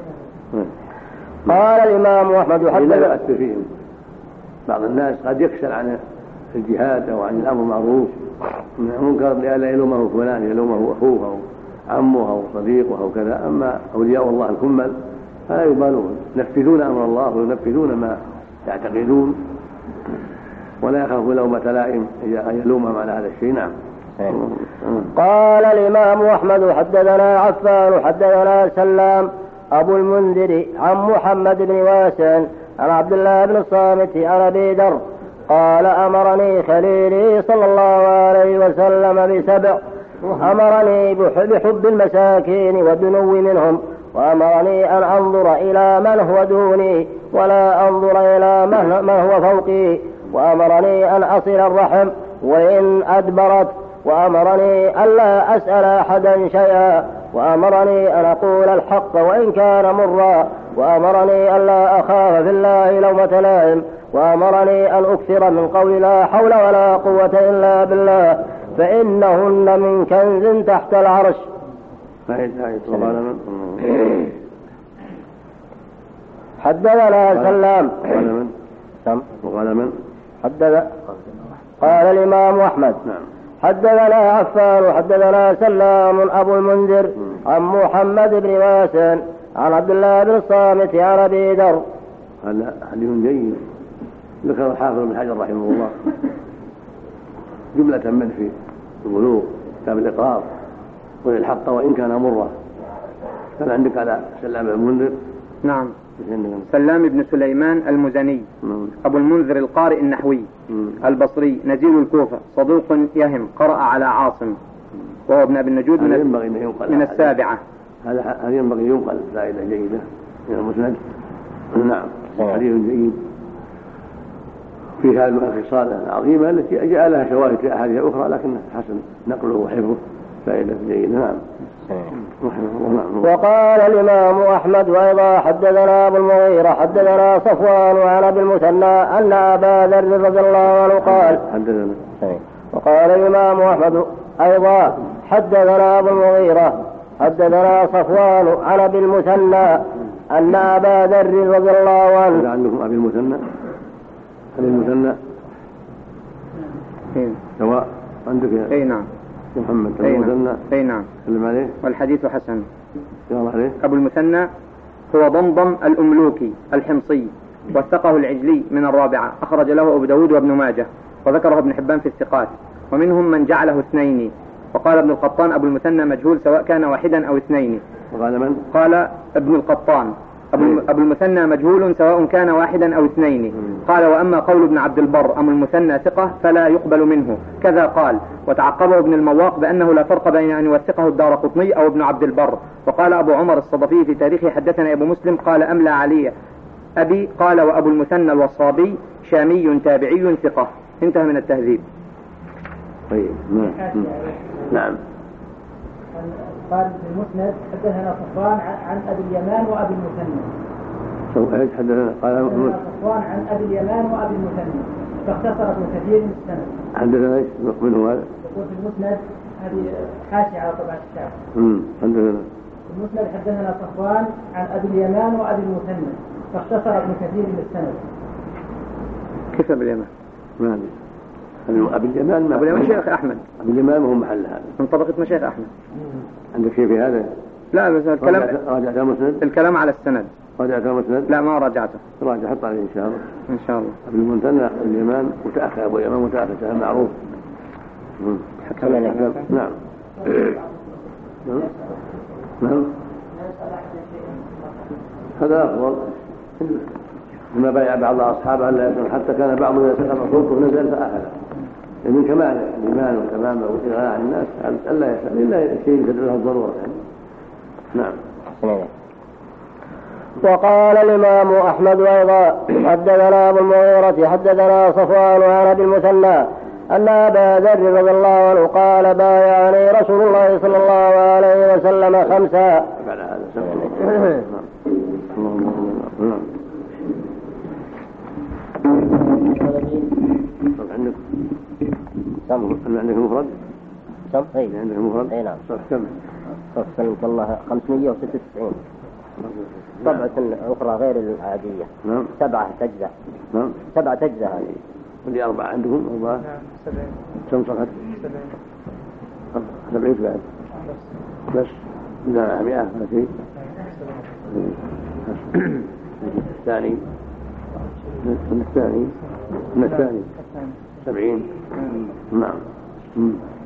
قال الإمام أحمد لا يؤثر فيهم. بعض الناس قد يكسل عن الجهاد أو عن الأمر معروف من المنكر لئلا يلومه فلان، يلومه أخوه أو عمه أو صديقه أو كذا. أما أولياء الله الكمل فلا يبالون، ينفذون أمر الله وينفذون ما يعتقدون، ولا يخافون لومة لائم أن يلومهم على هذا الشيء. نعم. قال الإمام أحمد: حدثنا عفان حدثنا سلام أبو المنذر عن محمد بن واسع عن عبد الله بن الصامت عن أبي ذر قال: أمرني خليلي صلى الله عليه وسلم ب7: أمرني بحب المساكين والدنو منهم، وأمرني أن أنظر إلى من هو دوني ولا أنظر إلى من هو فوقي، وأمرني أن أصل الرحم وإن أدبرت، وأمرني ألا أسأل أحدا شيئا، وأمرني أن أقول الحق وإن كان مرا، وأمرني ألا أخاف في الله لومة لائم، وأمرني أن أكثر من قول لا حول ولا قوة إلا بالله، فإنهن من كنز تحت العرش. حدثنا سلام قال الإمام أحمد: حدثنا عفان حدثنا سلام أبو المنذر عن محمد بن واسع عن عبد الله بن الصامت عن أبي ذر. هذا حديث جيد. ذكر الحافظ بن حجر رحمه الله جملة من في البلوغ كتاب الإقرار والحق وإن كان مرة. كان عندك على سلام بن المنذر؟ نعم، سلام بن سليمان المزني أبو المنذر القارئ النحوي البصري نزيل الكوفة، صدوق يهم، قرأ على عاصم وهو ابن أبي النجود من السابعة. هذا ينبغي ينقل فائدة جيدة من المسند. نعم، حديث جيد في هذه الخصال العظيمة التي جاء لها شواهد في أحاديث أخرى، لكن حسن نقله وحفظه فائدة جيدة. نعم. وقال الإمام أحمد: وإذا حدثنا أبو المغيرة حدثنا صفوان عن أبي المثنى أن أبا ذر رضي الله عنه قال. وقال الإمام أحمد: أيضا حدثنا أبو المغيرة حدثنا صفوان عن أبي المثنى أن أبا ذر رضي الله عنه. عندكم أبي المثنى؟ أبي المثنى سواء عندك؟ أي نعم. محمد أبو المثنى. أي نعم. سلم عليه. والحديث حسن. عليه. أبو المثنى هو ضمضم الأملوكي الحمصي، وثقه العجلي من الرابعة، أخرج له أبو داود وابن ماجه، وذكره ابن حبان في الثقات، ومنهم من جعله 2. وقال ابن القطان: أبو المثنى مجهول سواء كان 1 أو 2. وقال من؟ قال ابن القطان: أبو المثنى مجهول سواء كان 1 أو 2. قال: وأما قول ابن عبد البر أبو المثنى ثقة فلا يقبل منه، كذا قال. وتعقبه ابن المواق بأنه لا فرق بين أن يوثقه الدارقطني أو ابن عبد البر. وقال أبو عمر الصدفي في تاريخه: حدثنا أبو مسلم قال أملى علي أبي. قال: وأبو المثنى الوصابي شامي تابعي ثقة. انتهى من التهذيب. طيب. نعم. قال في المسند: حدثنا صفوان عن أبي اليمان وأبي المثنى. حدثنا صفوان عن أبي اليمان وأبي المثنى، فاختصر ابن كثير من السند. حدثنا ايش منه هذا؟ يقول في المسند هذه حاشية على طبعة الشعب. حدثنا في المسند: حدثنا صفوان عن أبي اليمان وأبي المثنى، فاختصر ابن كثير من السند. كيف أبي اليمان؟ ما أدري. أبي اليمان ما أبو اليمان شيخ أحمد. أبي اليمان هو محل هذا من طبقة مشايخ أحمد. عندك شيء في هذا؟ لا بس راجعت المسند. الكلام على السند. راجعت المسند؟ لا ما راجعته. راجع حط عليه إن شاء الله. إن شاء الله. أبو المثنى اليمان متأخر، أبو اليمان متأخر سهل معروف. نعم. نعم. هذا أفضل. لما بايع بعض أصحابه ألا يسأل، حتى كان بعضهم يسأل الرسول نزل فأخذ. من كمال الإيمان وتمامه وإغناء عن الناس ألا يسأل إلا شيء تدعو له الضرورة. نعم. وقال الإمام أحمد أيضا حدثنا أبو المغيرة حدثنا صفوان عن أبي المثنى أن أبا ذر رضي الله عنه قال بايعني رسول الله صلى الله عليه وسلم 5. بعد هذا عندك المفرد؟ عندك المفرد؟ اي نعم. كم؟ صف والله 596. طبعة أخرى غير العادية. نعم. 7 تجزء. نعم. 7 تجزء هذه. ولي 4 عندكم؟ 4. نعم 7. كم صفحة؟ 70 بعد. بس. لا 100 ولا شيء. الثاني. الثاني 70. نعم.